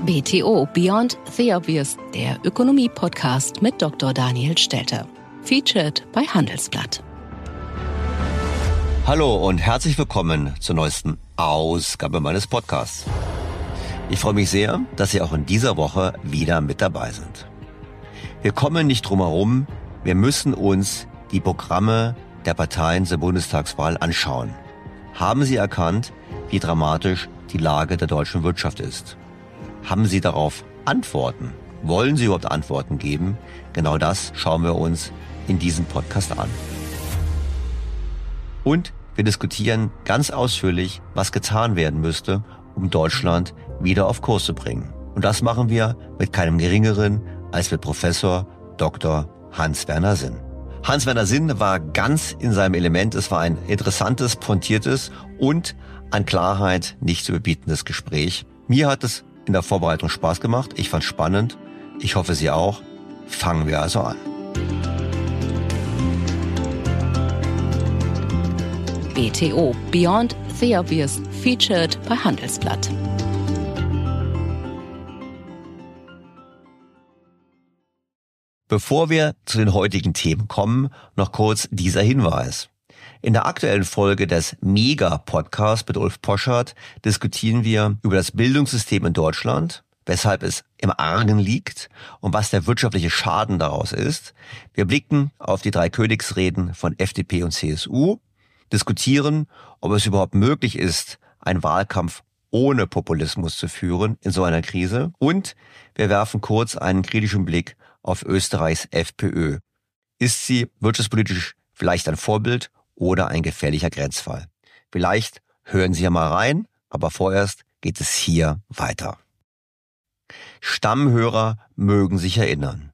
BTO Beyond the Obvious, der Ökonomie-Podcast mit Dr. Daniel Stelter. Featured bei Handelsblatt. Hallo und herzlich willkommen zur neuesten Ausgabe meines Podcasts. Ich freue mich sehr, dass Sie auch in dieser Woche wieder mit dabei sind. Wir kommen nicht drum herum, wir müssen uns die Programme der Parteien zur Bundestagswahl anschauen. Haben Sie erkannt, wie dramatisch die Lage der deutschen Wirtschaft ist? Haben Sie darauf Antworten? Wollen Sie überhaupt Antworten geben? Genau das schauen wir uns in diesem Podcast an. Und wir diskutieren ganz ausführlich, was getan werden müsste, um Deutschland wieder auf Kurs zu bringen. Und das machen wir mit keinem Geringeren als mit Professor Dr. Hans-Werner Sinn. Hans-Werner Sinn war ganz in seinem Element. Es war ein interessantes, pointiertes und an Klarheit nicht zu überbietendes Gespräch. Mir hat es in der Vorbereitung Spaß gemacht. Ich fand es spannend. Ich hoffe, Sie auch. Fangen wir also an. BTO Beyond the Obvious, featured bei Handelsblatt. Bevor wir zu den heutigen Themen kommen, noch kurz dieser Hinweis. In der aktuellen Folge des Mega-Podcasts mit Ulf Poschardt diskutieren wir über das Bildungssystem in Deutschland, weshalb es im Argen liegt und was der wirtschaftliche Schaden daraus ist. Wir blicken auf die 3 Königsreden von FDP und CSU, diskutieren, ob es überhaupt möglich ist, einen Wahlkampf ohne Populismus zu führen in so einer Krise. Und wir werfen kurz einen kritischen Blick auf Österreichs FPÖ. Ist sie wirtschaftspolitisch vielleicht ein Vorbild oder ein gefährlicher Grenzfall? Vielleicht hören Sie ja mal rein, aber vorerst geht es hier weiter. Stammhörer mögen sich erinnern.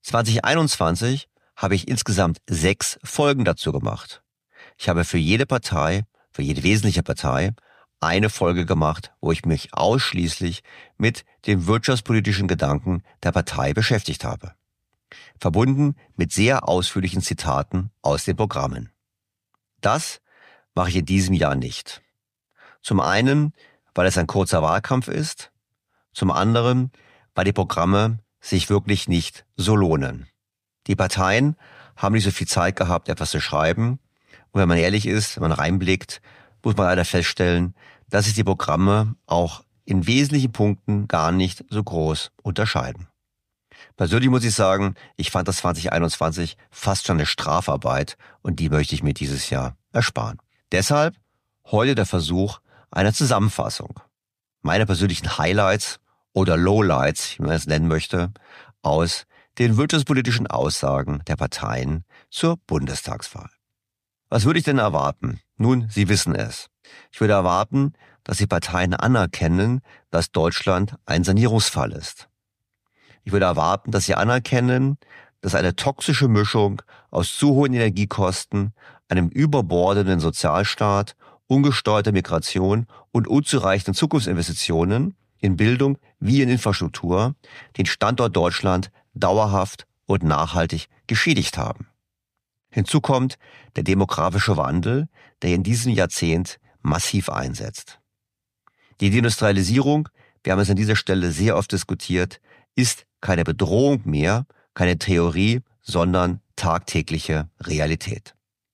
2021 habe ich insgesamt 6 Folgen dazu gemacht. Ich habe für jede Partei, für jede wesentliche Partei, eine Folge gemacht, wo ich mich ausschließlich mit den wirtschaftspolitischen Gedanken der Partei beschäftigt habe. Verbunden mit sehr ausführlichen Zitaten aus den Programmen. Das mache ich in diesem Jahr nicht. Zum einen, weil es ein kurzer Wahlkampf ist, zum anderen, weil die Programme sich wirklich nicht so lohnen. Die Parteien haben nicht so viel Zeit gehabt, etwas zu schreiben. Und wenn man ehrlich ist, wenn man reinblickt, muss man leider feststellen, dass sich die Programme auch in wesentlichen Punkten gar nicht so groß unterscheiden. Persönlich muss ich sagen, ich fand das 2021 fast schon eine Strafarbeit und die möchte ich mir dieses Jahr ersparen. Deshalb heute der Versuch einer Zusammenfassung. Meine persönlichen Highlights oder Lowlights, wie man es nennen möchte, aus den wirtschaftspolitischen Aussagen der Parteien zur Bundestagswahl. Was würde ich denn erwarten? Nun, Sie wissen es. Ich würde erwarten, dass die Parteien anerkennen, dass Deutschland ein Sanierungsfall ist. Ich würde erwarten, dass sie anerkennen, dass eine toxische Mischung aus zu hohen Energiekosten, einem überbordenden Sozialstaat, ungesteuerter Migration und unzureichenden Zukunftsinvestitionen in Bildung wie in Infrastruktur den Standort Deutschland dauerhaft und nachhaltig geschädigt haben. Hinzu kommt der demografische Wandel, der in diesem Jahrzehnt massiv einsetzt. Die Deindustrialisierung, wir haben es an dieser Stelle sehr oft diskutiert, ist keine Bedrohung mehr, keine Theorie, sondern tagtägliche Realität.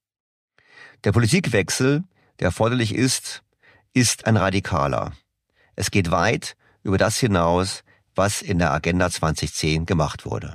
Der Politikwechsel, der erforderlich ist ein radikaler. Es geht weit über das hinaus, was in der Agenda 2010 gemacht wurde.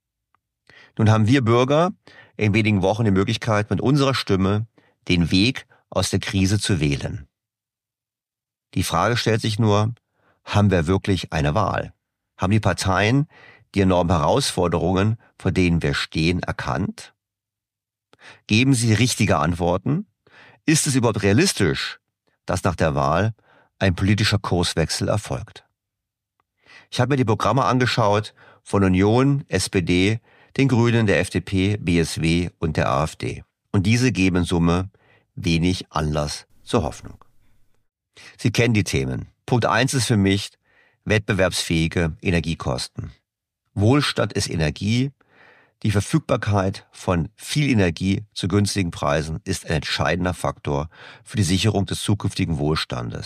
Nun haben wir Bürger in wenigen Wochen die Möglichkeit, mit unserer Stimme den Weg aus der Krise zu wählen. Die Frage stellt sich nur, haben wir wirklich eine Wahl? Haben die Parteien die enormen Herausforderungen, vor denen wir stehen, erkannt? Geben sie richtige Antworten? Ist es überhaupt realistisch, dass nach der Wahl ein politischer Kurswechsel erfolgt? Ich habe mir die Programme angeschaut von Union, SPD, den Grünen, der FDP, BSW und der AfD. Und diese geben in Summe wenig Anlass zur Hoffnung. Sie kennen die Themen. Punkt 1 ist für mich wettbewerbsfähige Energiekosten. Wohlstand ist Energie. Die Verfügbarkeit von viel Energie zu günstigen Preisen ist ein entscheidender Faktor für die Sicherung des zukünftigen Wohlstandes.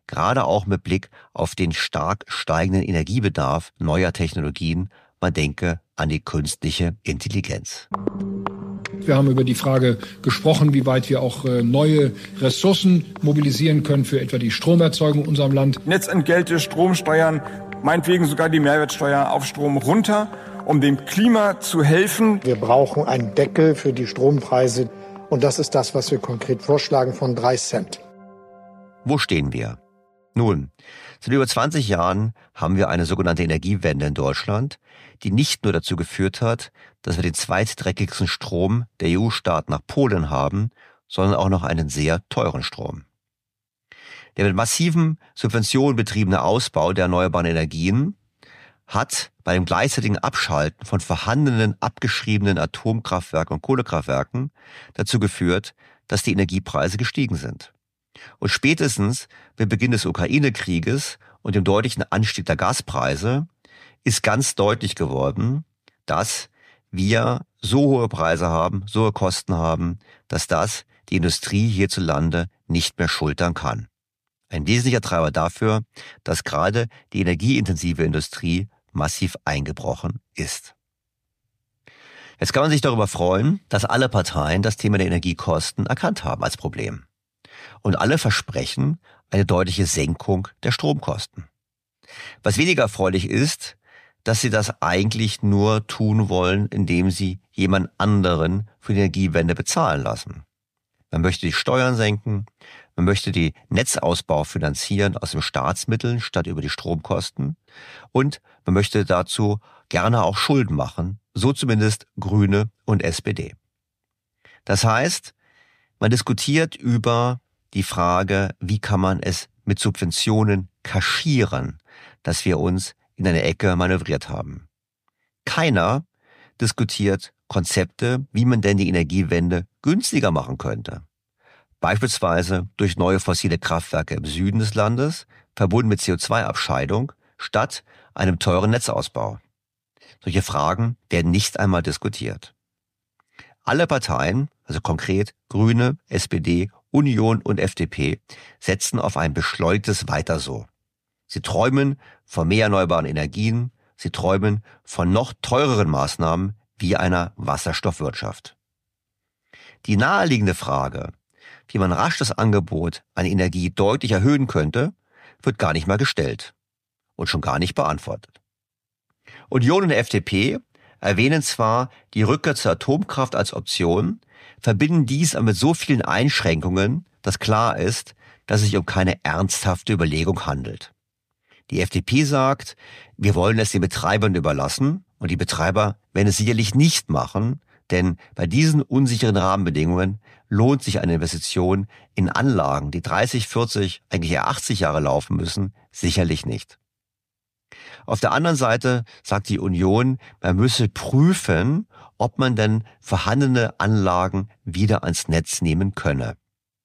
gerade auch mit Blick auf den stark steigenden Energiebedarf neuer Technologien. Man denke an die künstliche Intelligenz. Wir haben über die Frage gesprochen, wie weit wir auch neue Ressourcen mobilisieren können für etwa die Stromerzeugung in unserem Land. Netzentgelte, Stromsteuern, meinetwegen sogar die Mehrwertsteuer auf Strom runter, um dem Klima zu helfen. Wir brauchen einen Deckel für die Strompreise und das ist das, was wir konkret vorschlagen, von 3 Cent. Wo stehen wir? Nun, seit über 20 Jahren haben wir eine sogenannte Energiewende in Deutschland, die nicht nur dazu geführt hat, dass wir den zweitdreckigsten Strom der EU-Staaten nach Polen haben, sondern auch noch einen sehr teuren Strom. Der mit massiven Subventionen betriebene Ausbau der erneuerbaren Energien hat bei dem gleichzeitigen Abschalten von vorhandenen abgeschriebenen Atomkraftwerken und Kohlekraftwerken dazu geführt, dass die Energiepreise gestiegen sind. Und spätestens mit Beginn des Ukraine-Krieges und dem deutlichen Anstieg der Gaspreise ist ganz deutlich geworden, dass wir so hohe Preise haben, so hohe Kosten haben, dass das die Industrie hierzulande nicht mehr schultern kann. Ein wesentlicher Treiber dafür, dass gerade die energieintensive Industrie massiv eingebrochen ist. Jetzt kann man sich darüber freuen, dass alle Parteien das Thema der Energiekosten erkannt haben als Problem. Und alle versprechen eine deutliche Senkung der Stromkosten. Was weniger erfreulich ist, dass sie das eigentlich nur tun wollen, indem sie jemand anderen für die Energiewende bezahlen lassen. Man möchte die Steuern senken, man möchte die Netzausbau finanzieren aus den Staatsmitteln statt über die Stromkosten und man möchte dazu gerne auch Schulden machen, so zumindest Grüne und SPD. Das heißt, man diskutiert über die Frage, wie kann man es mit Subventionen kaschieren, dass wir uns in eine Ecke manövriert haben. Keiner diskutiert Konzepte, wie man denn die Energiewende günstiger machen könnte. Beispielsweise durch neue fossile Kraftwerke im Süden des Landes, verbunden mit CO2-Abscheidung, statt einem teuren Netzausbau. Solche Fragen werden nicht einmal diskutiert. Alle Parteien, also konkret Grüne, SPD, Union und FDP, setzen auf ein beschleunigtes Weiter so. Sie träumen von mehr erneuerbaren Energien, sie träumen von noch teureren Maßnahmen wie einer Wasserstoffwirtschaft. Die naheliegende Frage, wie man rasch das Angebot an Energie deutlich erhöhen könnte, wird gar nicht mal gestellt und schon gar nicht beantwortet. Union und FDP erwähnen zwar die Rückkehr zur Atomkraft als Option, verbinden dies aber mit so vielen Einschränkungen, dass klar ist, dass es sich um keine ernsthafte Überlegung handelt. Die FDP sagt, wir wollen es den Betreibern überlassen und die Betreiber werden es sicherlich nicht machen, denn bei diesen unsicheren Rahmenbedingungen lohnt sich eine Investition in Anlagen, die 30, 40, eigentlich eher 80 Jahre laufen müssen, sicherlich nicht. Auf der anderen Seite sagt die Union, man müsse prüfen, ob man denn vorhandene Anlagen wieder ans Netz nehmen könne.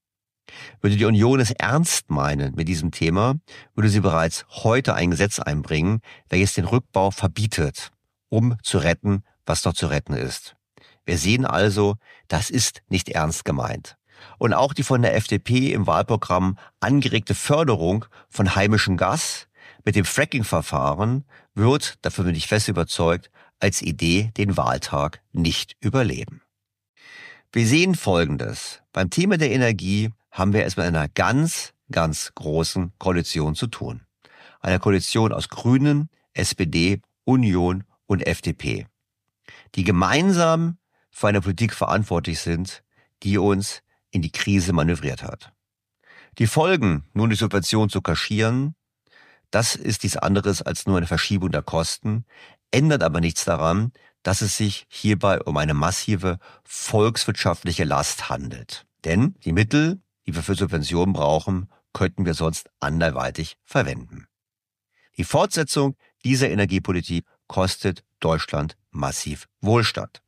Würde die Union es ernst meinen mit diesem Thema, würde sie bereits heute ein Gesetz einbringen, welches den Rückbau verbietet, um zu retten, was noch zu retten ist. Wir sehen also, das ist nicht ernst gemeint. Und auch die von der FDP im Wahlprogramm angeregte Förderung von heimischem Gas mit dem Fracking-Verfahren wird, dafür bin ich fest überzeugt, als Idee den Wahltag nicht überleben. Wir sehen Folgendes. Beim Thema der Energie haben wir es mit einer ganz, ganz großen Koalition zu tun. Einer Koalition aus Grünen, SPD, Union und FDP, die gemeinsam für eine Politik verantwortlich sind, die uns in die Krise manövriert hat. Die Folgen, nun die Subvention zu kaschieren, das ist nichts anderes als nur eine Verschiebung der Kosten, ändert aber nichts daran, dass es sich hierbei um eine massive volkswirtschaftliche Last handelt. Denn die Mittel, die wir für Subventionen brauchen, könnten wir sonst anderweitig verwenden. Die Fortsetzung dieser Energiepolitik kostet Deutschland massiv Wohlstand.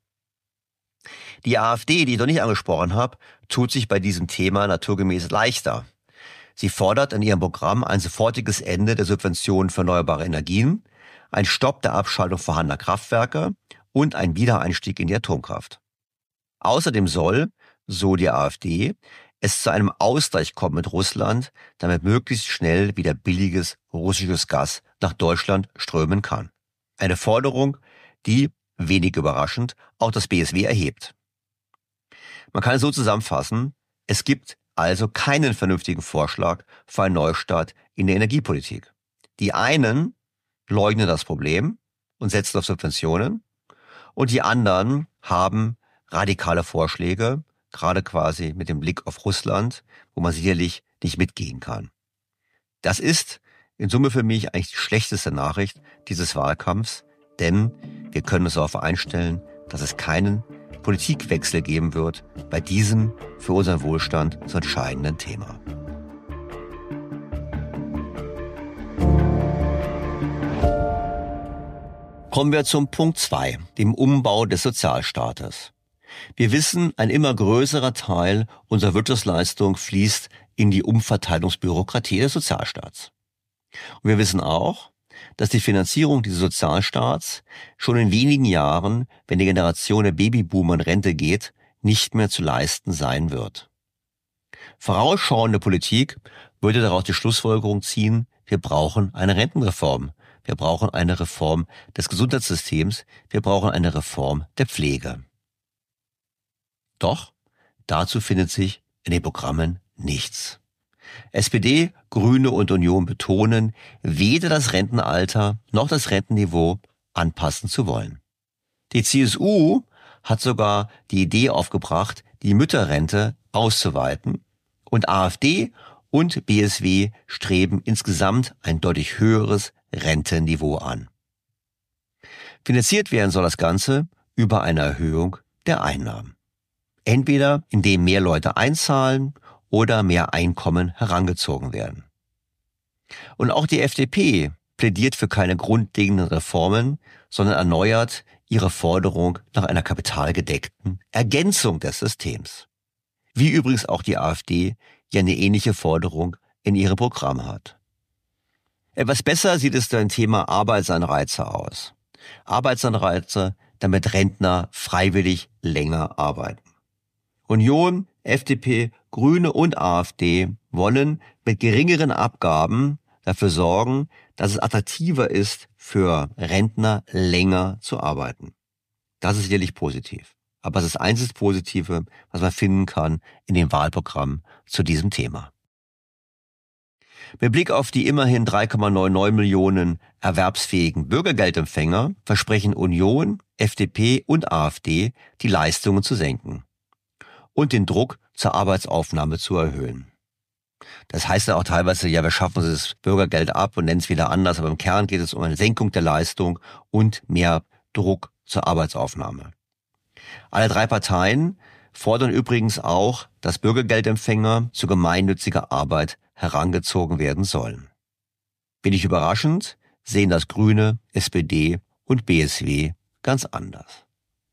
Die AfD, die ich noch nicht angesprochen habe, tut sich bei diesem Thema naturgemäß leichter. Sie fordert in ihrem Programm ein sofortiges Ende der Subventionen für erneuerbare Energien, ein Stopp der Abschaltung vorhandener Kraftwerke und ein Wiedereinstieg in die Atomkraft. Außerdem soll, so die AfD, es zu einem Ausgleich kommt mit Russland, damit möglichst schnell wieder billiges russisches Gas nach Deutschland strömen kann. Eine Forderung, die, wenig überraschend, auch das BSW erhebt. Man kann es so zusammenfassen, es gibt also keinen vernünftigen Vorschlag für einen Neustart in der Energiepolitik. Die einen leugnen das Problem und setzen auf Subventionen und die anderen haben radikale Vorschläge, gerade quasi mit dem Blick auf Russland, wo man sicherlich nicht mitgehen kann. Das ist in Summe für mich eigentlich die schlechteste Nachricht dieses Wahlkampfs, denn wir können uns darauf einstellen, dass es keinen Politikwechsel geben wird bei diesem für unseren Wohlstand so entscheidenden Thema. Kommen wir zum Punkt 2, dem Umbau des Sozialstaates. Wir wissen, ein immer größerer Teil unserer Wirtschaftsleistung fließt in die Umverteilungsbürokratie des Sozialstaats. Und wir wissen auch, dass die Finanzierung dieses Sozialstaats schon in wenigen Jahren, wenn die Generation der Babyboomer in Rente geht, nicht mehr zu leisten sein wird. Vorausschauende Politik würde daraus die Schlussfolgerung ziehen, wir brauchen eine Rentenreform, wir brauchen eine Reform des Gesundheitssystems, wir brauchen eine Reform der Pflege. Doch dazu findet sich in den Programmen nichts. SPD, Grüne und Union betonen, weder das Rentenalter noch das Rentenniveau anpassen zu wollen. Die CSU hat sogar die Idee aufgebracht, die Mütterrente auszuweiten, und AfD und BSW streben insgesamt ein deutlich höheres Rentenniveau an. Finanziert werden soll das Ganze über eine Erhöhung der Einnahmen. Entweder indem mehr Leute einzahlen oder mehr Einkommen herangezogen werden. Und auch die FDP plädiert für keine grundlegenden Reformen, sondern erneuert ihre Forderung nach einer kapitalgedeckten Ergänzung des Systems. Wie übrigens auch die AfD ja eine ähnliche Forderung in ihrem Programm hat. Etwas besser sieht es beim Thema Arbeitsanreize aus. Arbeitsanreize, damit Rentner freiwillig länger arbeiten. Union, FDP, Grüne und AfD wollen mit geringeren Abgaben dafür sorgen, dass es attraktiver ist, für Rentner länger zu arbeiten. Das ist sicherlich positiv. Aber es ist das einzig Positive, was man finden kann in dem Wahlprogramm zu diesem Thema. Mit Blick auf die immerhin 3,99 Millionen erwerbsfähigen Bürgergeldempfänger versprechen Union, FDP und AfD, die Leistungen zu senken und den Druck zur Arbeitsaufnahme zu erhöhen. Das heißt ja auch teilweise, ja, wir schaffen das Bürgergeld ab und nennen es wieder anders, aber im Kern geht es um eine Senkung der Leistung und mehr Druck zur Arbeitsaufnahme. Alle drei Parteien fordern übrigens auch, dass Bürgergeldempfänger zu gemeinnütziger Arbeit herangezogen werden sollen. Wenig überraschend sehen das Grüne, SPD und BSW ganz anders.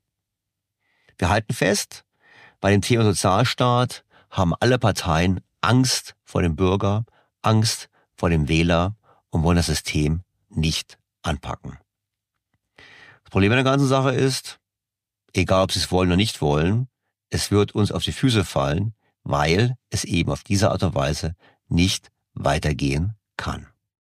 Wir halten fest, bei dem Thema Sozialstaat haben alle Parteien Angst vor dem Bürger, Angst vor dem Wähler und wollen das System nicht anpacken. Das Problem an der ganzen Sache ist, egal ob sie es wollen oder nicht wollen, es wird uns auf die Füße fallen, weil es eben auf diese Art und Weise nicht weitergehen kann.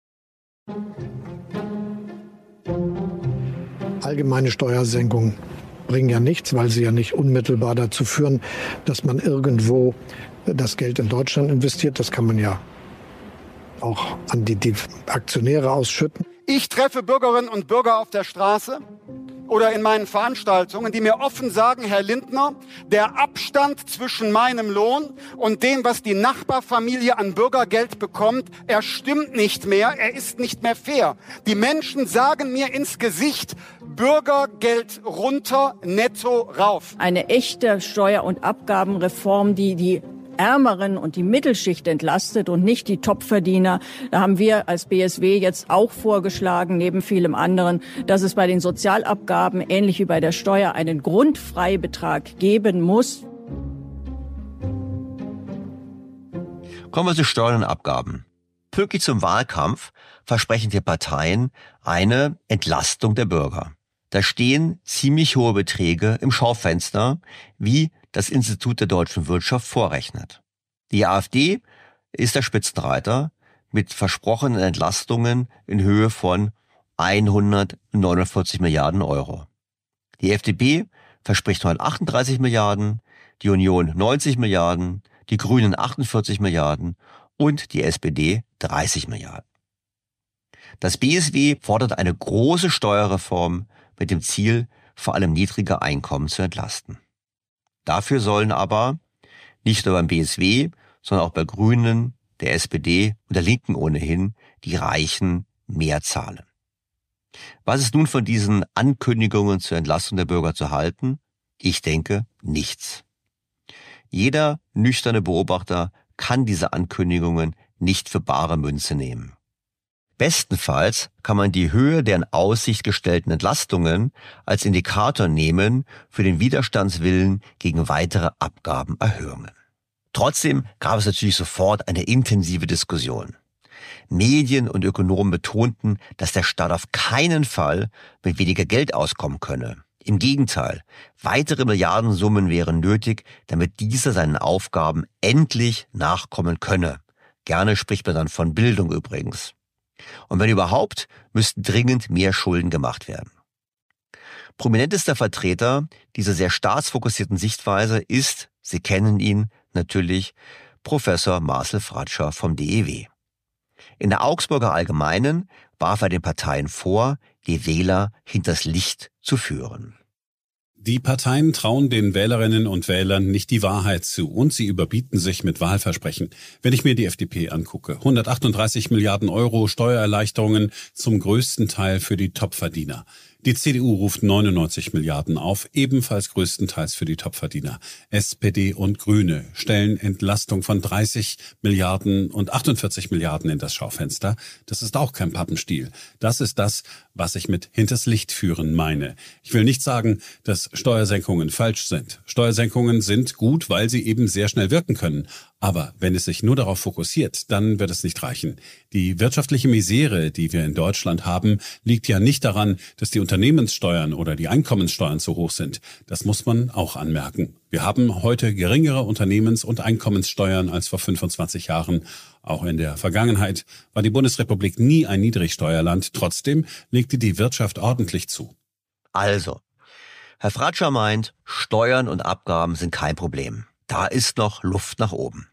Allgemeine Steuersenkungen bringen ja nichts, weil sie ja nicht unmittelbar dazu führen, dass man irgendwo das Geld in Deutschland investiert. Das kann man ja auch an die Aktionäre ausschütten. Ich treffe Bürgerinnen und Bürger auf der Straße oder in meinen Veranstaltungen, die mir offen sagen, Herr Lindner, der Abstand zwischen meinem Lohn und dem, was die Nachbarfamilie an Bürgergeld bekommt, er stimmt nicht mehr, er ist nicht mehr fair. Die Menschen sagen mir ins Gesicht, Bürgergeld runter, netto rauf. Eine echte Steuer- und Abgabenreform, die Ärmeren und die Mittelschicht entlastet und nicht die Topverdiener. Da haben wir als BSW jetzt auch vorgeschlagen, neben vielem anderen, dass es bei den Sozialabgaben, ähnlich wie bei der Steuer, einen Grundfreibetrag geben muss. Kommen wir zu Steuern und Abgaben. Pünktlich zum Wahlkampf versprechen die Parteien eine Entlastung der Bürger. Da stehen ziemlich hohe Beträge im Schaufenster, wie das Institut der deutschen Wirtschaft vorrechnet. Die AfD ist der Spitzenreiter mit versprochenen Entlastungen in Höhe von 149 Milliarden Euro. Die FDP verspricht 138 Milliarden, die Union 90 Milliarden, die Grünen 48 Milliarden und die SPD 30 Milliarden. Das BSW fordert eine große Steuerreform mit dem Ziel, vor allem niedrige Einkommen zu entlasten. Dafür sollen aber nicht nur beim BSW, sondern auch bei Grünen, der SPD und der Linken ohnehin die Reichen mehr zahlen. Was ist nun von diesen Ankündigungen zur Entlastung der Bürger zu halten? Ich denke, nichts. Jeder nüchterne Beobachter kann diese Ankündigungen nicht für bare Münze nehmen. Bestenfalls kann man die Höhe der in Aussicht gestellten Entlastungen als Indikator nehmen für den Widerstandswillen gegen weitere Abgabenerhöhungen. Trotzdem gab es natürlich sofort eine intensive Diskussion. Medien und Ökonomen betonten, dass der Staat auf keinen Fall mit weniger Geld auskommen könne. Im Gegenteil, weitere Milliardensummen wären nötig, damit dieser seinen Aufgaben endlich nachkommen könne. Gerne spricht man dann von Bildung übrigens. Und wenn überhaupt, müssten dringend mehr Schulden gemacht werden. Prominentester Vertreter dieser sehr staatsfokussierten Sichtweise ist, Sie kennen ihn natürlich, Professor Marcel Fratscher vom DEW. In der Augsburger Allgemeinen warf er den Parteien vor, die Wähler hinters Licht zu führen. Die Parteien trauen den Wählerinnen und Wählern nicht die Wahrheit zu und sie überbieten sich mit Wahlversprechen. Wenn ich mir die FDP angucke, 138 Milliarden Euro Steuererleichterungen, zum größten Teil für die Topverdiener. Die CDU ruft 99 Milliarden auf, ebenfalls größtenteils für die Topverdiener. SPD und Grüne stellen Entlastung von 30 Milliarden und 48 Milliarden in das Schaufenster. Das ist auch kein Pappenstiel. Das ist das, was ich mit hinters Licht führen meine. Ich will nicht sagen, dass Steuersenkungen falsch sind. Steuersenkungen sind gut, weil sie eben sehr schnell wirken können. Aber wenn es sich nur darauf fokussiert, dann wird es nicht reichen. Die wirtschaftliche Misere, die wir in Deutschland haben, liegt ja nicht daran, dass die Unternehmenssteuern oder die Einkommenssteuern zu hoch sind. Das muss man auch anmerken. Wir haben heute geringere Unternehmens- und Einkommenssteuern als vor 25 Jahren. Auch in der Vergangenheit war die Bundesrepublik nie ein Niedrigsteuerland. Trotzdem legte die Wirtschaft ordentlich zu. Also, Herr Fratscher meint, Steuern und Abgaben sind kein Problem. Da ist noch Luft nach oben.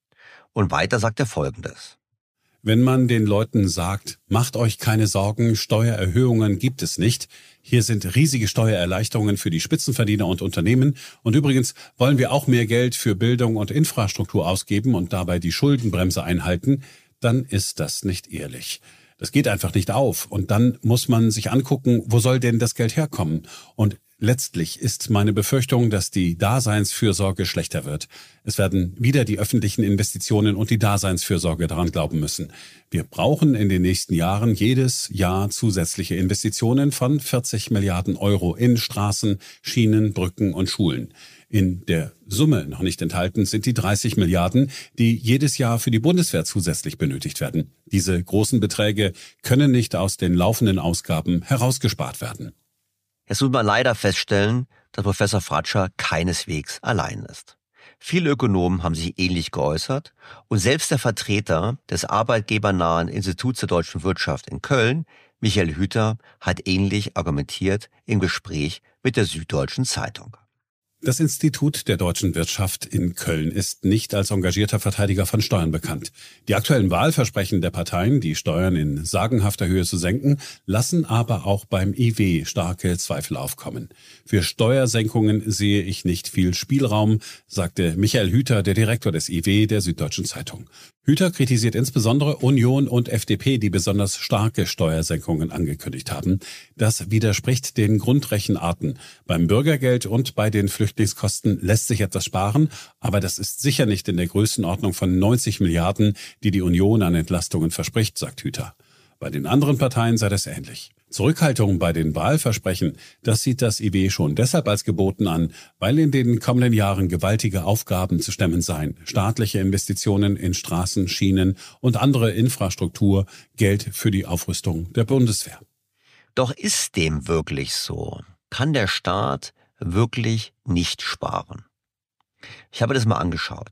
Und weiter sagt er Folgendes. Wenn man den Leuten sagt, macht euch keine Sorgen, Steuererhöhungen gibt es nicht. Hier sind riesige Steuererleichterungen für die Spitzenverdiener und Unternehmen. Und übrigens wollen wir auch mehr Geld für Bildung und Infrastruktur ausgeben und dabei die Schuldenbremse einhalten, dann ist das nicht ehrlich. Das geht einfach nicht auf. Und dann muss man sich angucken, wo soll denn das Geld herkommen? Und letztlich ist meine Befürchtung, dass die Daseinsfürsorge schlechter wird. Es werden wieder die öffentlichen Investitionen und die Daseinsfürsorge daran glauben müssen. Wir brauchen in den nächsten Jahren jedes Jahr zusätzliche Investitionen von 40 Milliarden Euro in Straßen, Schienen, Brücken und Schulen. In der Summe noch nicht enthalten sind die 30 Milliarden, die jedes Jahr für die Bundeswehr zusätzlich benötigt werden. Diese großen Beträge können nicht aus den laufenden Ausgaben herausgespart werden. Jetzt muss man leider feststellen, dass Professor Fratscher keineswegs allein ist. Viele Ökonomen haben sich ähnlich geäußert und selbst der Vertreter des arbeitgebernahen Instituts der deutschen Wirtschaft in Köln, Michael Hüter, hat ähnlich argumentiert im Gespräch mit der Süddeutschen Zeitung. Das Institut der deutschen Wirtschaft in Köln ist nicht als engagierter Verteidiger von Steuern bekannt. Die aktuellen Wahlversprechen der Parteien, die Steuern in sagenhafter Höhe zu senken, lassen aber auch beim IW starke Zweifel aufkommen. Für Steuersenkungen sehe ich nicht viel Spielraum, sagte Michael Hüter, der Direktor des IW der Süddeutschen Zeitung. Hüter kritisiert insbesondere Union und FDP, die besonders starke Steuersenkungen angekündigt haben. Das widerspricht den Grundrechenarten. Beim Bürgergeld und bei den Flüchtlingskosten lässt sich etwas sparen, aber das ist sicher nicht in der Größenordnung von 90 Milliarden, die die Union an Entlastungen verspricht, sagt Hüter. Bei den anderen Parteien sei das ähnlich. Zurückhaltung bei den Wahlversprechen, das sieht das IW schon deshalb als geboten an, weil in den kommenden Jahren gewaltige Aufgaben zu stemmen seien. Staatliche Investitionen in Straßen, Schienen und andere Infrastruktur, Geld für die Aufrüstung der Bundeswehr. Doch ist dem wirklich so? Kann der Staat wirklich nicht sparen? Ich habe das mal angeschaut.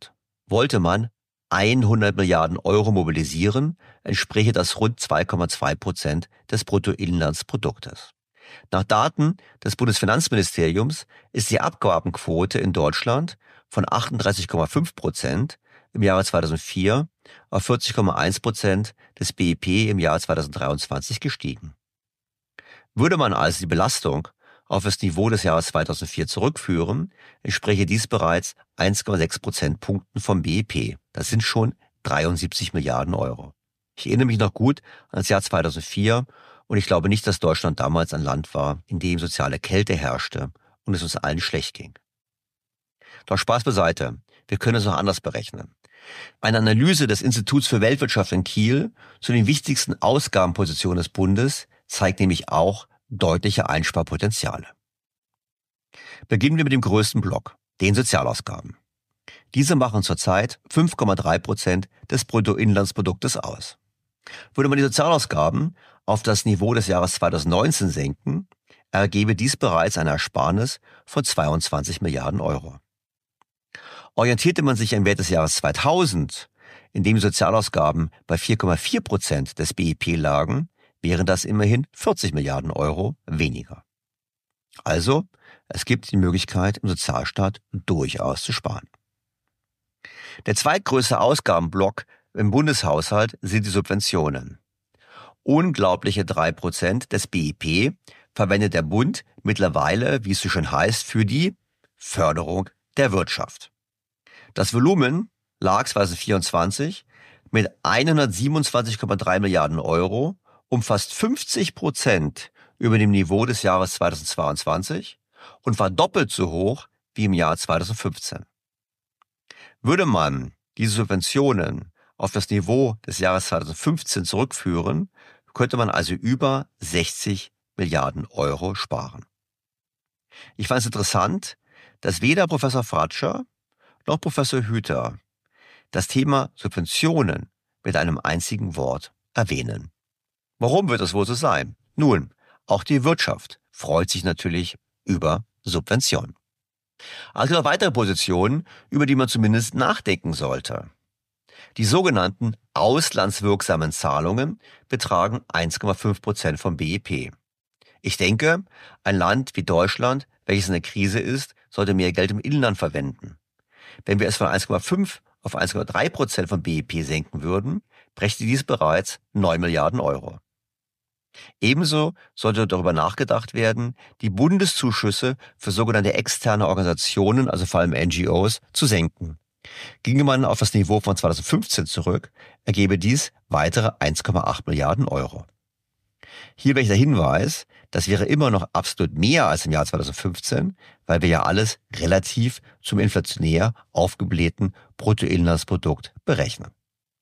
Wollte man 100 Milliarden Euro mobilisieren, entspräche das rund 2,2% des Bruttoinlandsproduktes. Nach Daten des Bundesfinanzministeriums ist die Abgabenquote in Deutschland von 38,5% im Jahre 2004 auf 40,1% des BIP im Jahr 2023 gestiegen. Würde man also die Belastung auf das Niveau des Jahres 2004 zurückführen, entspräche dies bereits 1,6 Prozentpunkten vom BIP. Das sind schon 73 Milliarden Euro. Ich erinnere mich noch gut an das Jahr 2004 und ich glaube nicht, dass Deutschland damals ein Land war, in dem soziale Kälte herrschte und es uns allen schlecht ging. Doch Spaß beiseite, wir können es noch anders berechnen. Eine Analyse des Instituts für Weltwirtschaft in Kiel zu den wichtigsten Ausgabenpositionen des Bundes zeigt nämlich auch deutliche Einsparpotenziale. Beginnen wir mit dem größten Block, den Sozialausgaben. Diese machen zurzeit 5,3% des Bruttoinlandsproduktes aus. Würde man die Sozialausgaben auf das Niveau des Jahres 2019 senken, ergebe dies bereits eine Ersparnis von 22 Milliarden Euro. Orientierte man sich am Wert des Jahres 2000, in dem die Sozialausgaben bei 4,4% des BIP lagen, wären das immerhin 40 Milliarden Euro weniger. Also, es gibt die Möglichkeit, im Sozialstaat durchaus zu sparen. Der zweitgrößte Ausgabenblock im Bundeshaushalt sind die Subventionen. Unglaubliche 3% des BIP verwendet der Bund mittlerweile, wie es so schön heißt, für die Förderung der Wirtschaft. Das Volumen lag 2024 mit 127,3 Milliarden Euro um fast 50% über dem Niveau des Jahres 2022 und war doppelt so hoch wie im Jahr 2015. Würde man diese Subventionen auf das Niveau des Jahres 2015 zurückführen, könnte man also über 60 Milliarden Euro sparen. Ich fand es interessant, dass weder Professor Fratscher noch Professor Hüter das Thema Subventionen mit einem einzigen Wort erwähnen. Warum wird das wohl so sein? Nun, auch die Wirtschaft freut sich natürlich über Subventionen. Also noch weitere Positionen, über die man zumindest nachdenken sollte. Die sogenannten auslandswirksamen Zahlungen betragen 1,5% vom BIP. Ich denke, ein Land wie Deutschland, welches in der Krise ist, sollte mehr Geld im Inland verwenden. Wenn wir es von 1,5 auf 1,3% vom BIP senken würden, brächte dies bereits 9 Milliarden Euro. Ebenso sollte darüber nachgedacht werden, die Bundeszuschüsse für sogenannte externe Organisationen, also vor allem NGOs, zu senken. Ginge man auf das Niveau von 2015 zurück, ergebe dies weitere 1,8 Milliarden Euro. Hier welcher Hinweis, das wäre immer noch absolut mehr als im Jahr 2015, weil wir ja alles relativ zum inflationär aufgeblähten Bruttoinlandsprodukt berechnen.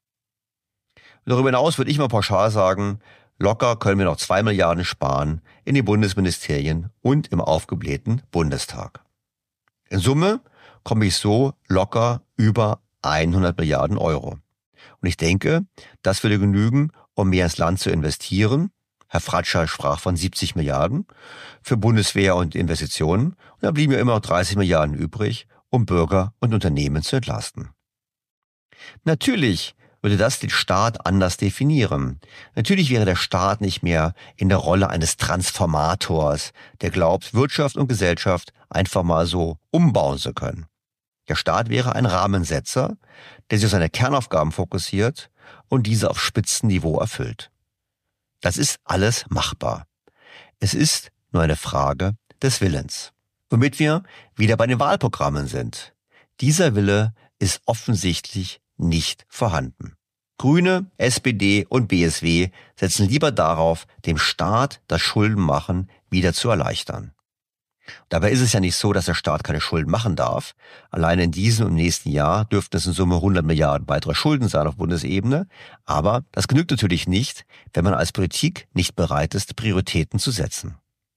Darüber hinaus würde ich mal pauschal sagen, locker können wir noch 2 Milliarden sparen in den Bundesministerien und im aufgeblähten Bundestag. In Summe komme ich so locker über 100 Milliarden Euro. Und ich denke, das würde genügen, um mehr ins Land zu investieren. Herr Fratscher sprach von 70 Milliarden für Bundeswehr und Investitionen. Und da blieben ja immer noch 30 Milliarden übrig, um Bürger und Unternehmen zu entlasten. Natürlich würde das den Staat anders definieren. Natürlich wäre der Staat nicht mehr in der Rolle eines Transformators, der glaubt, Wirtschaft und Gesellschaft einfach mal so umbauen zu können. Der Staat wäre ein Rahmensetzer, der sich auf seine Kernaufgaben fokussiert und diese auf Spitzenniveau erfüllt. Das ist alles machbar. Es ist nur eine Frage des Willens. Womit wir wieder bei den Wahlprogrammen sind. Dieser Wille ist offensichtlich nicht vorhanden. Grüne, SPD und BSW setzen lieber darauf, dem Staat das Schuldenmachen wieder zu erleichtern. Dabei ist es ja nicht so, dass der Staat keine Schulden machen darf. Allein in diesem und im nächsten Jahr dürften es in Summe 100 Milliarden weitere Schulden sein auf Bundesebene. Aber das genügt natürlich nicht, wenn man als Politik nicht bereit ist, Prioritäten zu setzen.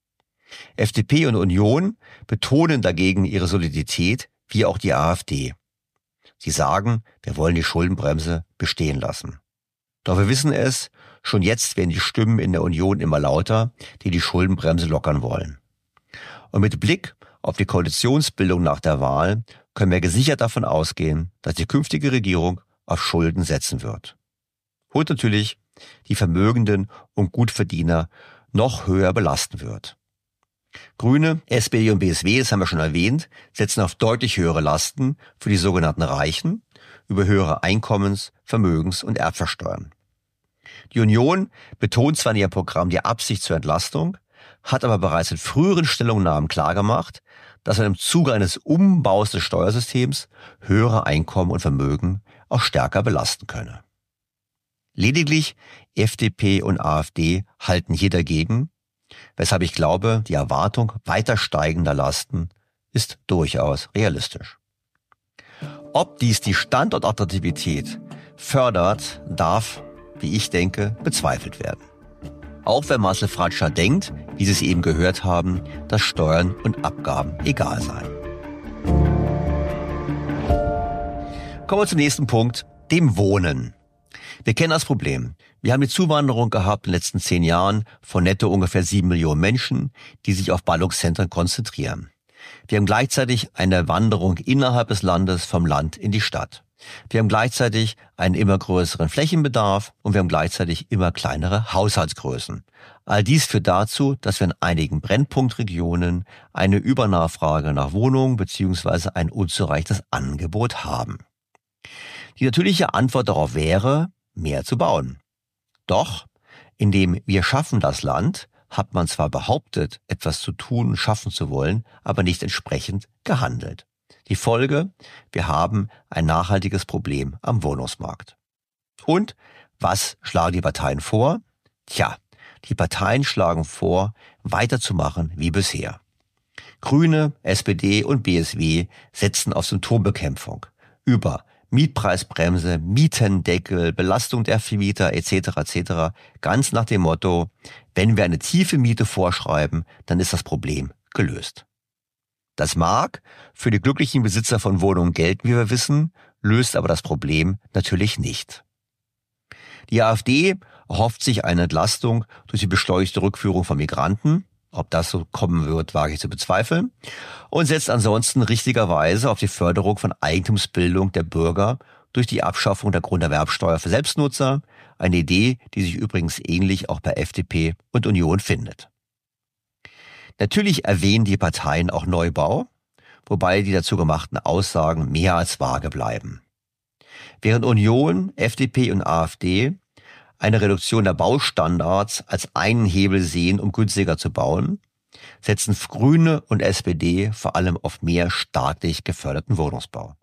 FDP und Union betonen dagegen ihre Solidität, wie auch die AfD. Sie sagen, wir wollen die Schuldenbremse bestehen lassen. Doch wir wissen es, schon jetzt werden die Stimmen in der Union immer lauter, die die Schuldenbremse lockern wollen. Und mit Blick auf die Koalitionsbildung nach der Wahl können wir gesichert davon ausgehen, dass die künftige Regierung auf Schulden setzen wird. Und natürlich die Vermögenden und Gutverdiener noch höher belasten wird. Grüne, SPD und BSW, das haben wir schon erwähnt, setzen auf deutlich höhere Lasten für die sogenannten Reichen über höhere Einkommens-, Vermögens- und Erbschaftssteuern. Die Union betont zwar in ihrem Programm die Absicht zur Entlastung, hat aber bereits in früheren Stellungnahmen klargemacht, dass man im Zuge eines Umbaus des Steuersystems höhere Einkommen und Vermögen auch stärker belasten könne. Lediglich FDP und AfD halten hier dagegen, weshalb ich glaube, die Erwartung weiter steigender Lasten ist durchaus realistisch. Ob dies die Standortattraktivität fördert, darf, wie ich denke, bezweifelt werden. Auch wenn Marcel Fratscher denkt, wie Sie es eben gehört haben, dass Steuern und Abgaben egal seien. Kommen wir zum nächsten Punkt, dem Wohnen. Wir kennen das Problem. Wir haben die Zuwanderung gehabt in den letzten 10 Jahren von netto ungefähr 7 Millionen Menschen, die sich auf Ballungszentren konzentrieren. Wir haben gleichzeitig eine Wanderung innerhalb des Landes vom Land in die Stadt. Wir haben gleichzeitig einen immer größeren Flächenbedarf und wir haben gleichzeitig immer kleinere Haushaltsgrößen. All dies führt dazu, dass wir in einigen Brennpunktregionen eine Übernachfrage nach Wohnungen bzw. ein unzureichendes Angebot haben. Die natürliche Antwort darauf wäre, mehr zu bauen. Doch, indem wir schaffen das Land, hat man zwar behauptet, etwas zu tun und schaffen zu wollen, aber nicht entsprechend gehandelt. Die Folge, wir haben ein nachhaltiges Problem am Wohnungsmarkt. Und was schlagen die Parteien vor? Tja, die Parteien schlagen vor, weiterzumachen wie bisher. Grüne, SPD und BSW setzen auf Symptombekämpfung über Mietpreisbremse, Mietendeckel, Belastung der Vermieter etc. Ganz nach dem Motto, wenn wir eine tiefe Miete vorschreiben, dann ist das Problem gelöst. Das mag für die glücklichen Besitzer von Wohnungen gelten, wie wir wissen, löst aber das Problem natürlich nicht. Die AfD erhofft sich eine Entlastung durch die beschleunigte Rückführung von Migranten. Ob das so kommen wird, wage ich zu bezweifeln. Und setzt ansonsten richtigerweise auf die Förderung von Eigentumsbildung der Bürger durch die Abschaffung der Grunderwerbsteuer für Selbstnutzer. Eine Idee, die sich übrigens ähnlich auch bei FDP und Union findet. Natürlich erwähnen die Parteien auch Neubau, wobei die dazu gemachten Aussagen mehr als vage bleiben. Während Union, FDP und AfD eine Reduktion der Baustandards als einen Hebel sehen, um günstiger zu bauen, setzen Grüne und SPD vor allem auf mehr staatlich geförderten Wohnungsbau.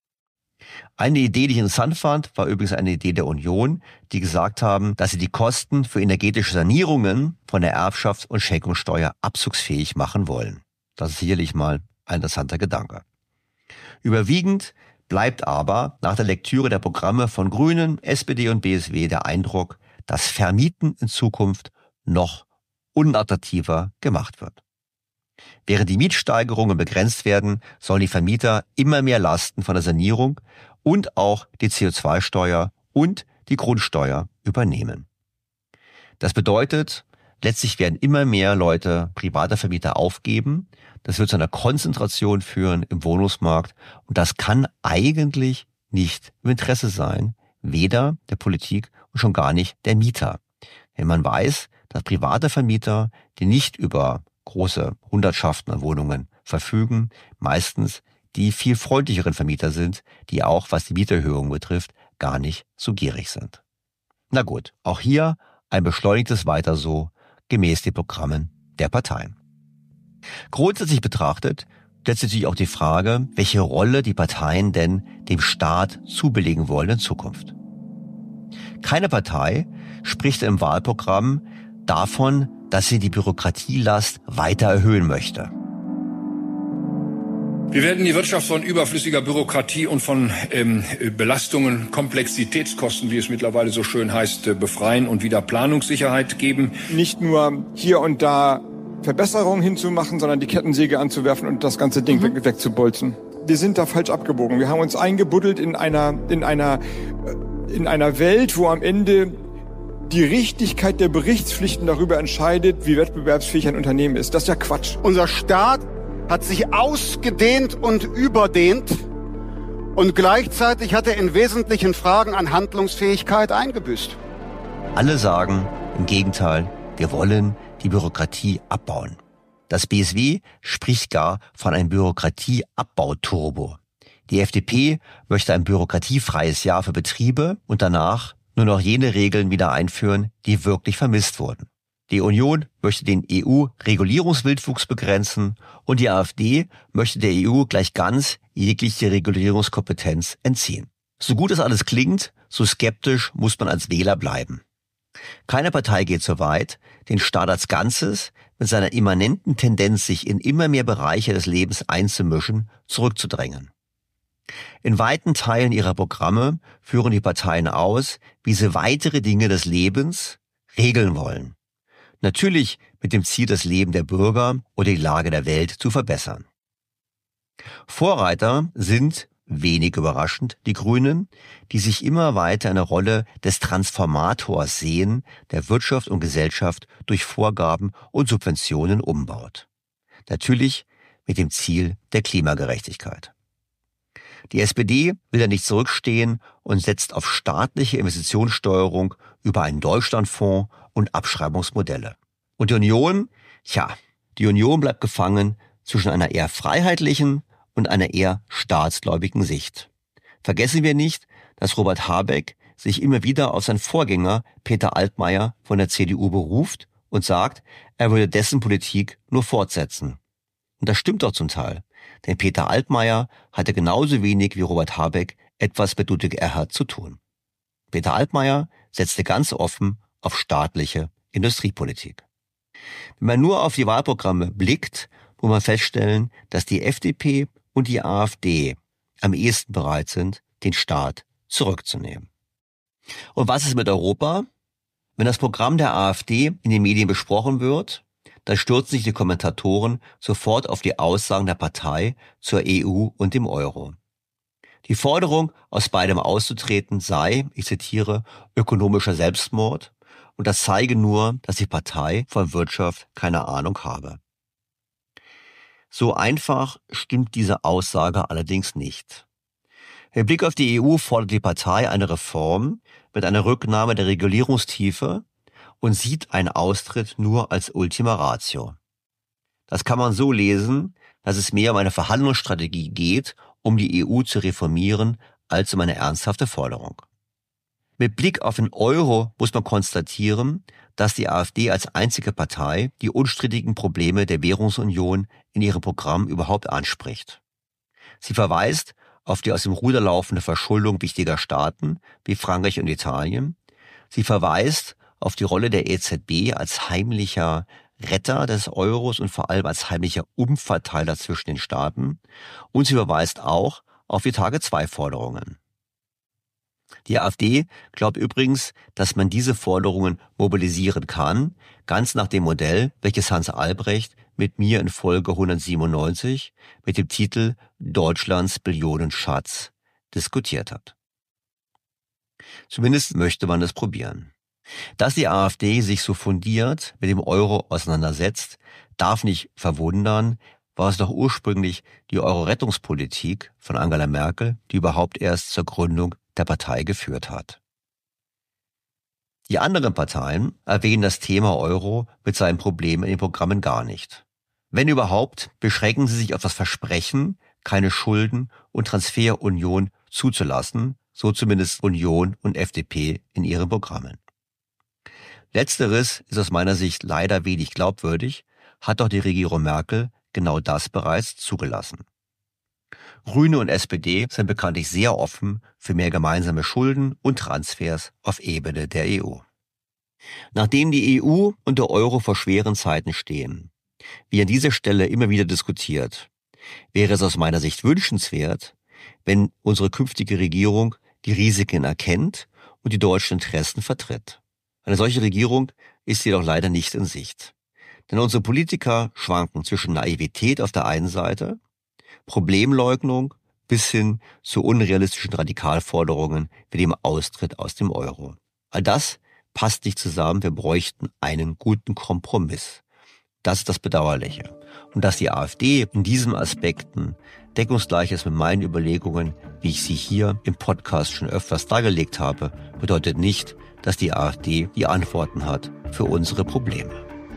Eine Idee, die ich interessant fand, war übrigens eine Idee der Union, die gesagt haben, dass sie die Kosten für energetische Sanierungen von der Erbschafts- und Schenkungssteuer abzugsfähig machen wollen. Das ist sicherlich mal ein interessanter Gedanke. Überwiegend bleibt aber nach der Lektüre der Programme von Grünen, SPD und BSW der Eindruck, dass Vermieten in Zukunft noch unattraktiver gemacht wird. Während die Mietsteigerungen begrenzt werden, sollen die Vermieter immer mehr Lasten von der Sanierung und auch die CO2-Steuer und die Grundsteuer übernehmen. Das bedeutet, letztlich werden immer mehr Leute private Vermieter aufgeben. Das wird zu einer Konzentration führen im Wohnungsmarkt und das kann eigentlich nicht im Interesse sein, weder der Politik und schon gar nicht der Mieter. Wenn man weiß, dass private Vermieter, die nicht über große Hundertschaften an Wohnungen verfügen, meistens die viel freundlicheren Vermieter sind, die auch, was die Mieterhöhung betrifft, gar nicht so gierig sind. Na gut, auch hier ein beschleunigtes Weiter so, gemäß den Programmen der Parteien. Grundsätzlich betrachtet stellt sich natürlich auch die Frage, welche Rolle die Parteien denn dem Staat zubilligen wollen in Zukunft. Keine Partei spricht im Wahlprogramm davon, dass sie die Bürokratielast weiter erhöhen möchte. Wir werden die Wirtschaft von überflüssiger Bürokratie und von Belastungen, Komplexitätskosten, wie es mittlerweile so schön heißt, befreien und wieder Planungssicherheit geben. Nicht nur hier und da Verbesserungen hinzumachen, sondern die Kettensäge anzuwerfen und das ganze Ding wegzubolzen. Wir sind da falsch abgebogen. Wir haben uns eingebuddelt in einer Welt, wo am Ende die Richtigkeit der Berichtspflichten darüber entscheidet, wie wettbewerbsfähig ein Unternehmen ist. Das ist ja Quatsch. Unser Staat hat sich ausgedehnt und überdehnt und gleichzeitig hat er in wesentlichen Fragen an Handlungsfähigkeit eingebüßt. Alle sagen im Gegenteil, wir wollen die Bürokratie abbauen. Das BSW spricht gar von einem Bürokratieabbauturbo. Die FDP möchte ein bürokratiefreies Jahr für Betriebe und danach nur noch jene Regeln wieder einführen, die wirklich vermisst wurden. Die Union möchte den EU-Regulierungswildwuchs begrenzen und die AfD möchte der EU gleich ganz jegliche Regulierungskompetenz entziehen. So gut das alles klingt, so skeptisch muss man als Wähler bleiben. Keine Partei geht so weit, den Staat als Ganzes mit seiner immanenten Tendenz, sich in immer mehr Bereiche des Lebens einzumischen, zurückzudrängen. In weiten Teilen ihrer Programme führen die Parteien aus, wie sie weitere Dinge des Lebens regeln wollen. Natürlich mit dem Ziel, das Leben der Bürger oder die Lage der Welt zu verbessern. Vorreiter sind, wenig überraschend, die Grünen, die sich immer weiter in der Rolle des Transformators sehen, der Wirtschaft und Gesellschaft durch Vorgaben und Subventionen umbaut. Natürlich mit dem Ziel der Klimagerechtigkeit. Die SPD will da nicht zurückstehen und setzt auf staatliche Investitionssteuerung über einen Deutschlandfonds und Abschreibungsmodelle. Und die Union? Die Union bleibt gefangen zwischen einer eher freiheitlichen und einer eher staatsgläubigen Sicht. Vergessen wir nicht, dass Robert Habeck sich immer wieder auf seinen Vorgänger Peter Altmaier von der CDU beruft und sagt, er würde dessen Politik nur fortsetzen. Und das stimmt doch zum Teil, denn Peter Altmaier hatte genauso wenig wie Robert Habeck etwas mit Ludwig Erhard zu tun. Peter Altmaier setzte ganz offen auf staatliche Industriepolitik. Wenn man nur auf die Wahlprogramme blickt, muss man feststellen, dass die FDP und die AfD am ehesten bereit sind, den Staat zurückzunehmen. Und was ist mit Europa? Wenn das Programm der AfD in den Medien besprochen wird, dann stürzen sich die Kommentatoren sofort auf die Aussagen der Partei zur EU und dem Euro. Die Forderung, aus beidem auszutreten, sei, ich zitiere, ökonomischer Selbstmord und das zeige nur, dass die Partei von Wirtschaft keine Ahnung habe. So einfach stimmt diese Aussage allerdings nicht. Im Blick auf die EU fordert die Partei eine Reform mit einer Rücknahme der Regulierungstiefe und sieht einen Austritt nur als Ultima Ratio. Das kann man so lesen, dass es mehr um eine Verhandlungsstrategie geht, um die EU zu reformieren, als um eine ernsthafte Forderung. Mit Blick auf den Euro muss man konstatieren, dass die AfD als einzige Partei die unstrittigen Probleme der Währungsunion in ihrem Programm überhaupt anspricht. Sie verweist auf die aus dem Ruder laufende Verschuldung wichtiger Staaten wie Frankreich und Italien. Sie verweist auf die Rolle der EZB als heimlicher Retter des Euros und vor allem als heimlicher Umverteiler zwischen den Staaten. Und sie verweist auch auf die Tage-2-Forderungen. Die AfD glaubt übrigens, dass man diese Forderungen mobilisieren kann, ganz nach dem Modell, welches Hans Albrecht mit mir in Folge 197 mit dem Titel Deutschlands Billionenschatz diskutiert hat. Zumindest möchte man es probieren. Dass die AfD sich so fundiert mit dem Euro auseinandersetzt, darf nicht verwundern, war es doch ursprünglich die Euro-Rettungspolitik von Angela Merkel, die überhaupt erst zur Gründung der Partei geführt hat. Die anderen Parteien erwähnen das Thema Euro mit seinen Problemen in den Programmen gar nicht. Wenn überhaupt, beschränken sie sich auf das Versprechen, keine Schulden- und Transferunion zuzulassen, so zumindest Union und FDP in ihren Programmen. Letzteres ist aus meiner Sicht leider wenig glaubwürdig, hat doch die Regierung Merkel genau das bereits zugelassen. Grüne und SPD sind bekanntlich sehr offen für mehr gemeinsame Schulden und Transfers auf Ebene der EU. Nachdem die EU und der Euro vor schweren Zeiten stehen, wie an dieser Stelle immer wieder diskutiert, wäre es aus meiner Sicht wünschenswert, wenn unsere künftige Regierung die Risiken erkennt und die deutschen Interessen vertritt. Eine solche Regierung ist jedoch leider nicht in Sicht. Denn unsere Politiker schwanken zwischen Naivität auf der einen Seite, Problemleugnung bis hin zu unrealistischen Radikalforderungen wie dem Austritt aus dem Euro. All das passt nicht zusammen, wir bräuchten einen guten Kompromiss. Das ist das Bedauerliche. Und dass die AfD in diesen Aspekten deckungsgleich ist mit meinen Überlegungen, wie ich sie hier im Podcast schon öfters dargelegt habe, bedeutet nicht, dass die AfD die Antworten hat für unsere Probleme.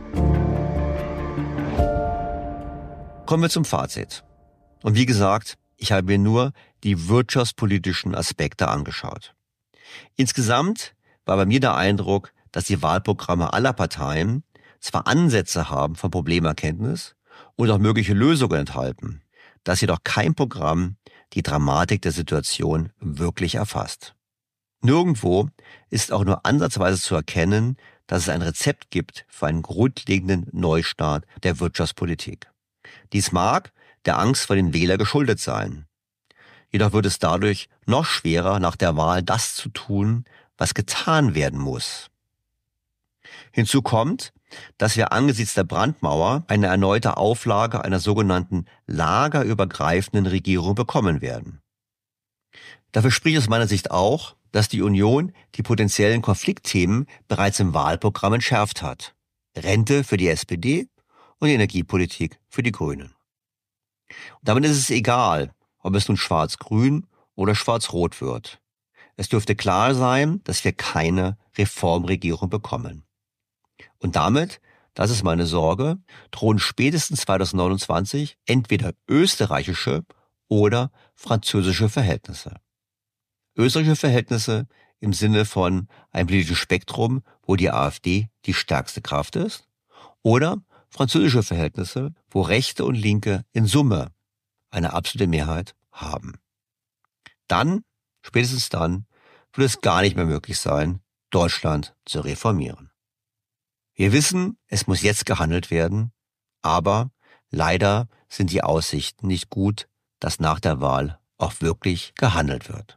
Kommen wir zum Fazit. Und wie gesagt, ich habe mir nur die wirtschaftspolitischen Aspekte angeschaut. Insgesamt war bei mir der Eindruck, dass die Wahlprogramme aller Parteien zwar Ansätze haben von Problemerkenntnis und auch mögliche Lösungen enthalten, dass jedoch kein Programm die Dramatik der Situation wirklich erfasst. Nirgendwo ist auch nur ansatzweise zu erkennen, dass es ein Rezept gibt für einen grundlegenden Neustart der Wirtschaftspolitik. Dies mag der Angst vor den Wählern geschuldet sein. Jedoch wird es dadurch noch schwerer, nach der Wahl das zu tun, was getan werden muss. Hinzu kommt, dass wir angesichts der Brandmauer eine erneute Auflage einer sogenannten lagerübergreifenden Regierung bekommen werden. Dafür spricht aus meiner Sicht auch, dass die Union die potenziellen Konfliktthemen bereits im Wahlprogramm entschärft hat. Rente für die SPD und die Energiepolitik für die Grünen. Und damit ist es egal, ob es nun schwarz-grün oder schwarz-rot wird. Es dürfte klar sein, dass wir keine Reformregierung bekommen. Und damit, das ist meine Sorge, drohen spätestens 2029 entweder österreichische oder französische Verhältnisse. Österreichische Verhältnisse im Sinne von einem politischen Spektrum, wo die AfD die stärkste Kraft ist, oder französische Verhältnisse, wo Rechte und Linke in Summe eine absolute Mehrheit haben. Dann, spätestens dann, wird es gar nicht mehr möglich sein, Deutschland zu reformieren. Wir wissen, es muss jetzt gehandelt werden, aber leider sind die Aussichten nicht gut, dass nach der Wahl auch wirklich gehandelt wird.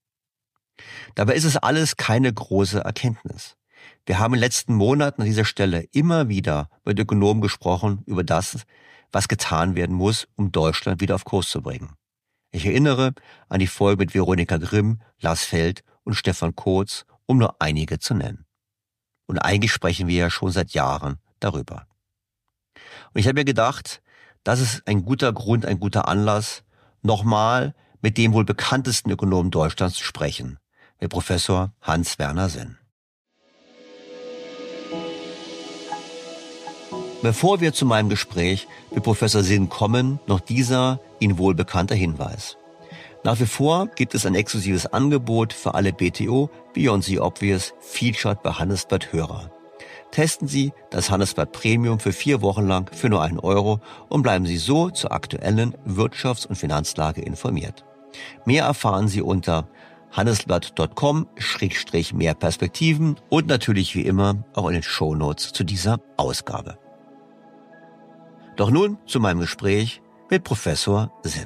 Dabei ist es alles keine große Erkenntnis. Wir haben in den letzten Monaten an dieser Stelle immer wieder mit Ökonomen gesprochen über das, was getan werden muss, um Deutschland wieder auf Kurs zu bringen. Ich erinnere an die Folge mit Veronika Grimm, Lars Feld und Stefan Kurz, um nur einige zu nennen. Und eigentlich sprechen wir ja schon seit Jahren darüber. Und ich habe mir gedacht, das ist ein guter Grund, ein guter Anlass, nochmal mit dem wohl bekanntesten Ökonomen Deutschlands zu sprechen, mit Professor Hans-Werner Sinn. Bevor wir zu meinem Gespräch mit Professor Sinn kommen, noch dieser Ihnen wohl bekannter Hinweis. Nach wie vor gibt es ein exklusives Angebot für alle BTO Beyond the Obvious Featured bei Handelsblatt Hörer. Testen Sie das Handelsblatt Premium für 4 Wochen lang für nur 1 Euro und bleiben Sie so zur aktuellen Wirtschafts- und Finanzlage informiert. Mehr erfahren Sie unter handelsblatt.com/mehr Perspektiven und natürlich wie immer auch in den Shownotes zu dieser Ausgabe. Doch nun zu meinem Gespräch mit Professor Sinn.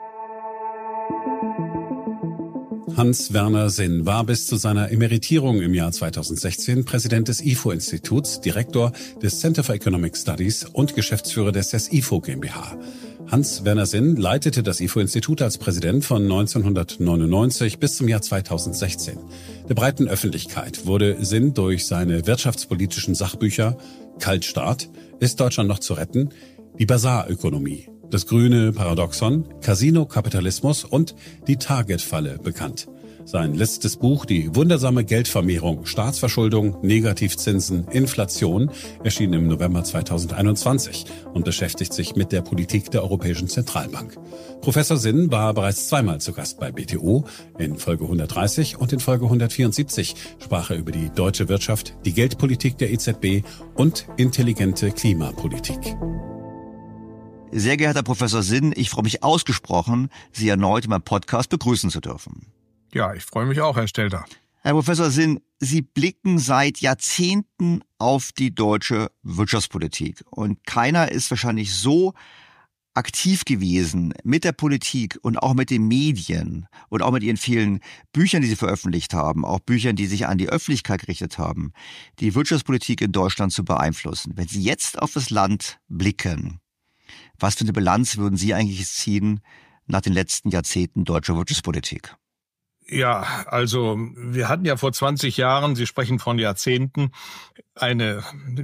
Hans-Werner Sinn war bis zu seiner Emeritierung im Jahr 2016 Präsident des IFO-Instituts, Direktor des Center for Economic Studies und Geschäftsführer des IFO GmbH. Hans-Werner Sinn leitete das IFO-Institut als Präsident von 1999 bis zum Jahr 2016. Der breiten Öffentlichkeit wurde Sinn durch seine wirtschaftspolitischen Sachbücher Kaltstart, Ist Deutschland noch zu retten?, Die Basarökonomie, Das grüne Paradoxon, Casino-Kapitalismus und Die Target-Falle bekannt. Sein letztes Buch, Die wundersame Geldvermehrung, Staatsverschuldung, Negativzinsen, Inflation, erschien im November 2021 und beschäftigt sich mit der Politik der Europäischen Zentralbank. Professor Sinn war bereits 2-mal zu Gast bei BTO. In Folge 130 und in Folge 174 sprach er über die deutsche Wirtschaft, die Geldpolitik der EZB und intelligente Klimapolitik. Sehr geehrter Professor Sinn, ich freue mich ausgesprochen, Sie erneut in meinem Podcast begrüßen zu dürfen. Ja, ich freue mich auch, Herr Stelter. Herr Professor Sinn, Sie blicken seit Jahrzehnten auf die deutsche Wirtschaftspolitik. Und keiner ist wahrscheinlich so aktiv gewesen mit der Politik und auch mit den Medien und auch mit Ihren vielen Büchern, die Sie veröffentlicht haben, auch Büchern, die sich an die Öffentlichkeit gerichtet haben, die Wirtschaftspolitik in Deutschland zu beeinflussen. Wenn Sie jetzt auf das Land blicken, was für eine Bilanz würden Sie eigentlich ziehen nach den letzten Jahrzehnten deutscher Wirtschaftspolitik? Ja, also wir hatten ja vor 20 Jahren, Sie sprechen von Jahrzehnten, eine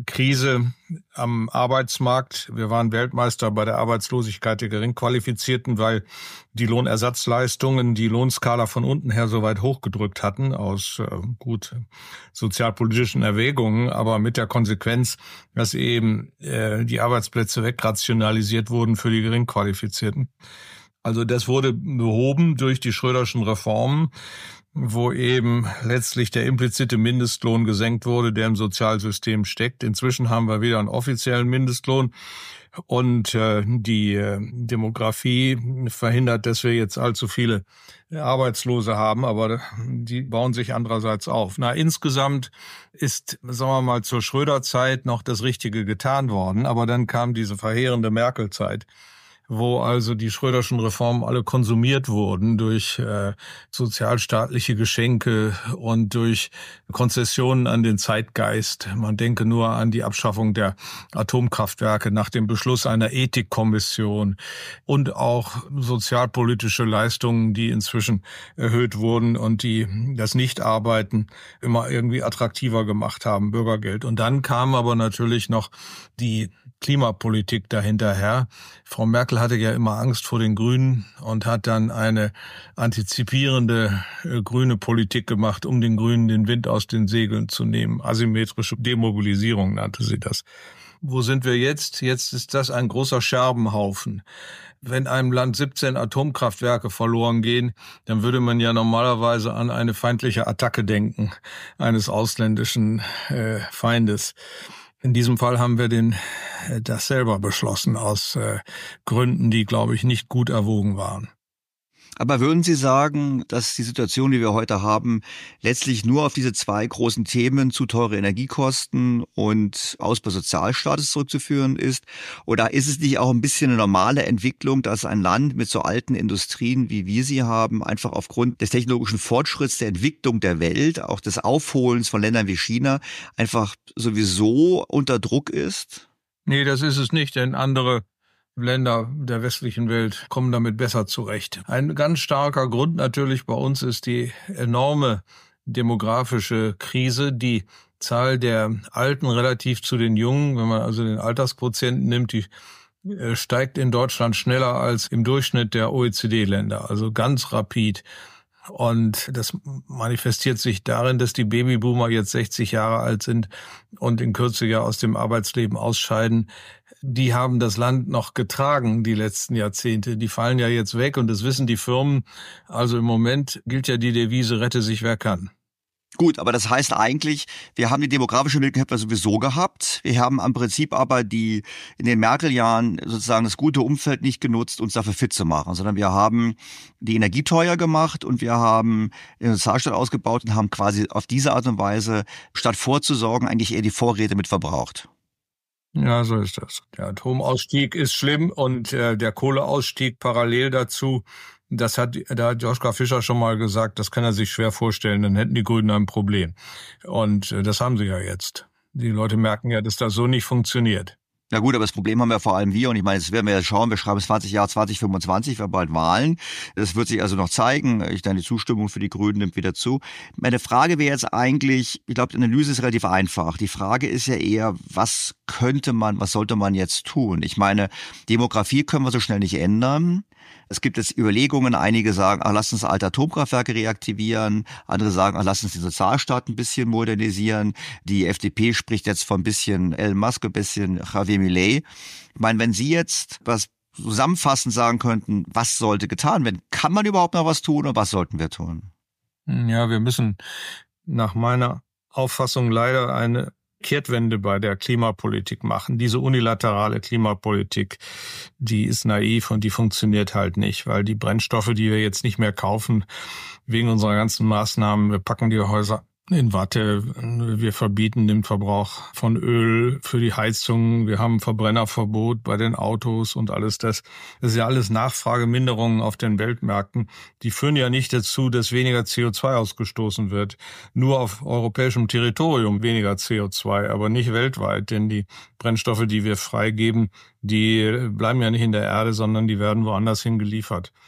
Krise am Arbeitsmarkt. Wir waren Weltmeister bei der Arbeitslosigkeit der Geringqualifizierten, weil die Lohnersatzleistungen die Lohnskala von unten her so weit hochgedrückt hatten, aus gut sozialpolitischen Erwägungen, aber mit der Konsequenz, dass eben die Arbeitsplätze wegrationalisiert wurden für die Geringqualifizierten. Also das wurde behoben durch die Schröderschen Reformen, wo eben letztlich der implizite Mindestlohn gesenkt wurde, der im Sozialsystem steckt. Inzwischen haben wir wieder einen offiziellen Mindestlohn und die Demografie verhindert, dass wir jetzt allzu viele Arbeitslose haben, aber die bauen sich andererseits auf. Insgesamt ist, sagen wir mal, zur Schröder-Zeit noch das Richtige getan worden, aber dann kam diese verheerende Merkel-Zeit, wo also die Schröderschen Reformen alle konsumiert wurden durch sozialstaatliche Geschenke und durch Konzessionen an den Zeitgeist. Man denke nur an die Abschaffung der Atomkraftwerke nach dem Beschluss einer Ethikkommission und auch sozialpolitische Leistungen, die inzwischen erhöht wurden und die das Nichtarbeiten immer irgendwie attraktiver gemacht haben, Bürgergeld. Und dann kam aber natürlich noch die Klimapolitik dahinterher. Frau Merkel hatte ja immer Angst vor den Grünen und hat dann eine antizipierende grüne Politik gemacht, um den Grünen den Wind aus den Segeln zu nehmen. Asymmetrische Demobilisierung nannte sie das. Wo sind wir jetzt? Jetzt ist das ein großer Scherbenhaufen. Wenn einem Land 17 Atomkraftwerke verloren gehen, dann würde man ja normalerweise an eine feindliche Attacke denken, eines ausländischen Feindes. In diesem Fall haben wir das selber beschlossen, aus Gründen, die, glaube ich, nicht gut erwogen waren. Aber würden Sie sagen, dass die Situation, die wir heute haben, letztlich nur auf diese zwei großen Themen, zu teure Energiekosten und Ausbau Sozialstaates zurückzuführen ist? Oder ist es nicht auch ein bisschen eine normale Entwicklung, dass ein Land mit so alten Industrien, wie wir sie haben, einfach aufgrund des technologischen Fortschritts, der Entwicklung der Welt, auch des Aufholens von Ländern wie China, einfach sowieso unter Druck ist? Nee, das ist es nicht, denn andere Länder der westlichen Welt kommen damit besser zurecht. Ein ganz starker Grund natürlich bei uns ist die enorme demografische Krise. Die Zahl der Alten relativ zu den Jungen, wenn man also den Altersquotienten nimmt, die steigt in Deutschland schneller als im Durchschnitt der OECD-Länder, also ganz rapid. Und das manifestiert sich darin, dass die Babyboomer jetzt 60 Jahre alt sind und in Kürze ja aus dem Arbeitsleben ausscheiden. Die haben das Land noch getragen, die letzten Jahrzehnte. Die fallen ja jetzt weg und das wissen die Firmen. Also im Moment gilt ja die Devise, rette sich wer kann. Gut, aber das heißt eigentlich, wir haben die demografische Möglichkeit sowieso gehabt. Wir haben am Prinzip aber in den Merkel-Jahren sozusagen das gute Umfeld nicht genutzt, uns dafür fit zu machen, sondern wir haben die Energie teuer gemacht und wir haben den Sozialstaat ausgebaut und haben quasi auf diese Art und Weise, statt vorzusorgen, eigentlich eher die Vorräte mit verbraucht. Ja, so ist das. Der Atomausstieg ist schlimm und der Kohleausstieg parallel dazu, da hat Joschka Fischer schon mal gesagt, das kann er sich schwer vorstellen, dann hätten die Grünen ein Problem. Und das haben sie ja jetzt. Die Leute merken ja, dass das so nicht funktioniert. Ja gut, aber das Problem haben ja vor allem wir und ich meine, jetzt werden wir ja schauen, wir schreiben das Jahr 2025, wir haben bald Wahlen. Das wird sich also noch zeigen. Die Zustimmung für die Grünen nimmt wieder zu. Meine Frage wäre jetzt eigentlich, ich glaube, die Analyse ist relativ einfach. Die Frage ist ja eher, was sollte man jetzt tun? Ich meine, Demografie können wir so schnell nicht ändern. Es gibt jetzt Überlegungen, einige sagen, lass uns alte Atomkraftwerke reaktivieren, andere sagen, lass uns den Sozialstaat ein bisschen modernisieren. Die FDP spricht jetzt von ein bisschen Elon Musk, ein bisschen Javier Milei. Ich meine, wenn Sie jetzt was zusammenfassend sagen könnten, was sollte getan werden? Kann man überhaupt noch was tun und was sollten wir tun? Ja, wir müssen nach meiner Auffassung leider eine Kehrtwende bei der Klimapolitik machen. Diese unilaterale Klimapolitik, die ist naiv und die funktioniert halt nicht, weil die Brennstoffe, die wir jetzt nicht mehr kaufen, wegen unserer ganzen Maßnahmen, wir packen die Häuser in Watte, wir verbieten den Verbrauch von Öl für die Heizung, wir haben Verbrennerverbot bei den Autos und alles das. Das ist ja alles Nachfrageminderungen auf den Weltmärkten. Die führen ja nicht dazu, dass weniger CO2 ausgestoßen wird. Nur auf europäischem Territorium weniger CO2, aber nicht weltweit, denn die Brennstoffe, die wir freigeben, die bleiben ja nicht in der Erde, sondern die werden woanders hin geliefert.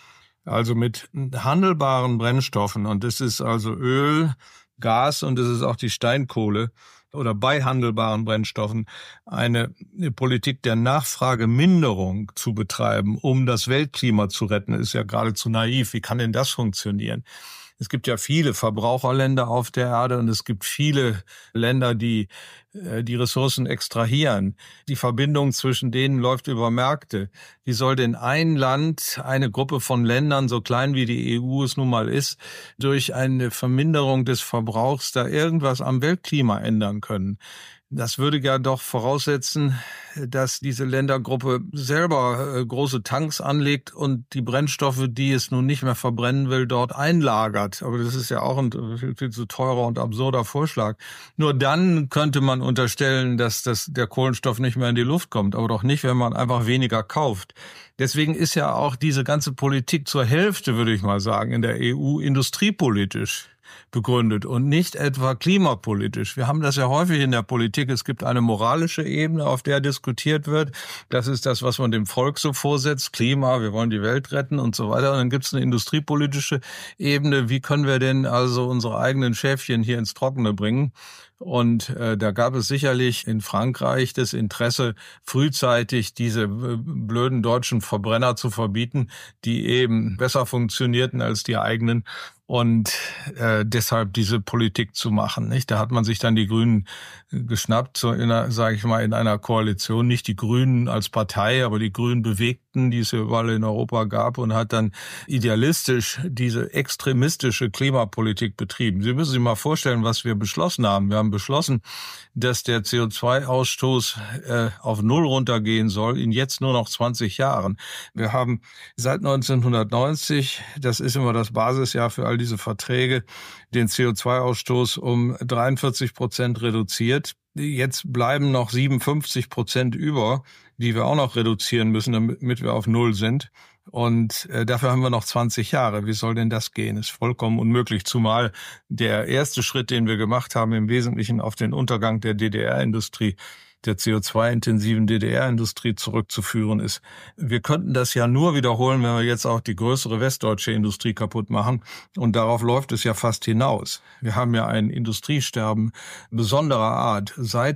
also mit handelbaren Brennstoffen, und das ist also Öl, Gas und das ist auch die Steinkohle, oder bei handelbaren Brennstoffen eine Politik der Nachfrageminderung zu betreiben, um das Weltklima zu retten, ist ja geradezu naiv. Wie kann denn das funktionieren? Es gibt ja viele Verbraucherländer auf der Erde und es gibt viele Länder, die die Ressourcen extrahieren. Die Verbindung zwischen denen läuft über Märkte. Wie soll denn ein Land, eine Gruppe von Ländern, so klein wie die EU es nun mal ist, durch eine Verminderung des Verbrauchs da irgendwas am Weltklima ändern können? Das würde ja doch voraussetzen, dass diese Ländergruppe selber große Tanks anlegt und die Brennstoffe, die es nun nicht mehr verbrennen will, dort einlagert. Aber das ist ja auch ein viel zu teurer und absurder Vorschlag. Nur dann könnte man unterstellen, dass der Kohlenstoff nicht mehr in die Luft kommt, aber doch nicht, wenn man einfach weniger kauft. Deswegen ist ja auch diese ganze Politik zur Hälfte, würde ich mal sagen, in der EU industriepolitisch begründet und nicht etwa klimapolitisch. Wir haben das ja häufig in der Politik. Es gibt eine moralische Ebene, auf der diskutiert wird. Das ist das, was man dem Volk so vorsetzt. Klima, wir wollen die Welt retten und so weiter. Und dann gibt es eine industriepolitische Ebene. Wie können wir denn also unsere eigenen Schäfchen hier ins Trockene bringen? Und da gab es sicherlich in Frankreich das Interesse, frühzeitig diese blöden deutschen Verbrenner zu verbieten, die eben besser funktionierten als die eigenen. Und deshalb diese Politik zu machen, nicht? Da hat man sich dann die Grünen geschnappt, so in einer Koalition, nicht die Grünen als Partei, aber die Grünen Bewegten, die es ja überall in Europa gab, und hat dann idealistisch diese extremistische Klimapolitik betrieben. Sie müssen sich mal vorstellen, was wir beschlossen haben. Wir haben beschlossen, dass der CO2-Ausstoß auf 0 runtergehen soll in jetzt nur noch 20 Jahren. Wir haben seit 1990, das ist immer das Basisjahr für all diese Verträge, den CO2-Ausstoß um 43% reduziert. Jetzt bleiben noch 57% über, die wir auch noch reduzieren müssen, damit wir auf 0 sind. Und dafür haben wir noch 20 Jahre. Wie soll denn das gehen? Ist vollkommen unmöglich, zumal der erste Schritt, den wir gemacht haben, im Wesentlichen auf den Untergang der DDR-Industrie, der CO2-intensiven DDR-Industrie zurückzuführen ist. Wir könnten das ja nur wiederholen, wenn wir jetzt auch die größere westdeutsche Industrie kaputt machen. Und darauf läuft es ja fast hinaus. Wir haben ja ein Industriesterben besonderer Art seit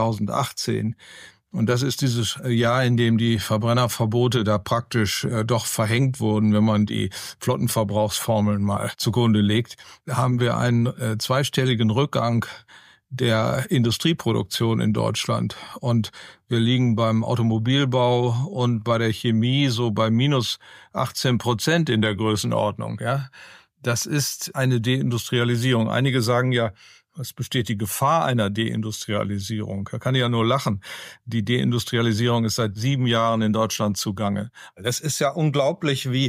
2018. Und das ist dieses Jahr, in dem die Verbrennerverbote da praktisch doch verhängt wurden, wenn man die Flottenverbrauchsformeln mal zugrunde legt. Da haben wir einen zweistelligen Rückgang der Industrieproduktion in Deutschland. Und wir liegen beim Automobilbau und bei der Chemie so bei minus 18% in der Größenordnung. Ja, das ist eine Deindustrialisierung. Einige sagen ja, es besteht die Gefahr einer Deindustrialisierung. Da kann ich ja nur lachen. Die Deindustrialisierung ist seit 7 Jahren in Deutschland zugange. Das ist ja unglaublich, wie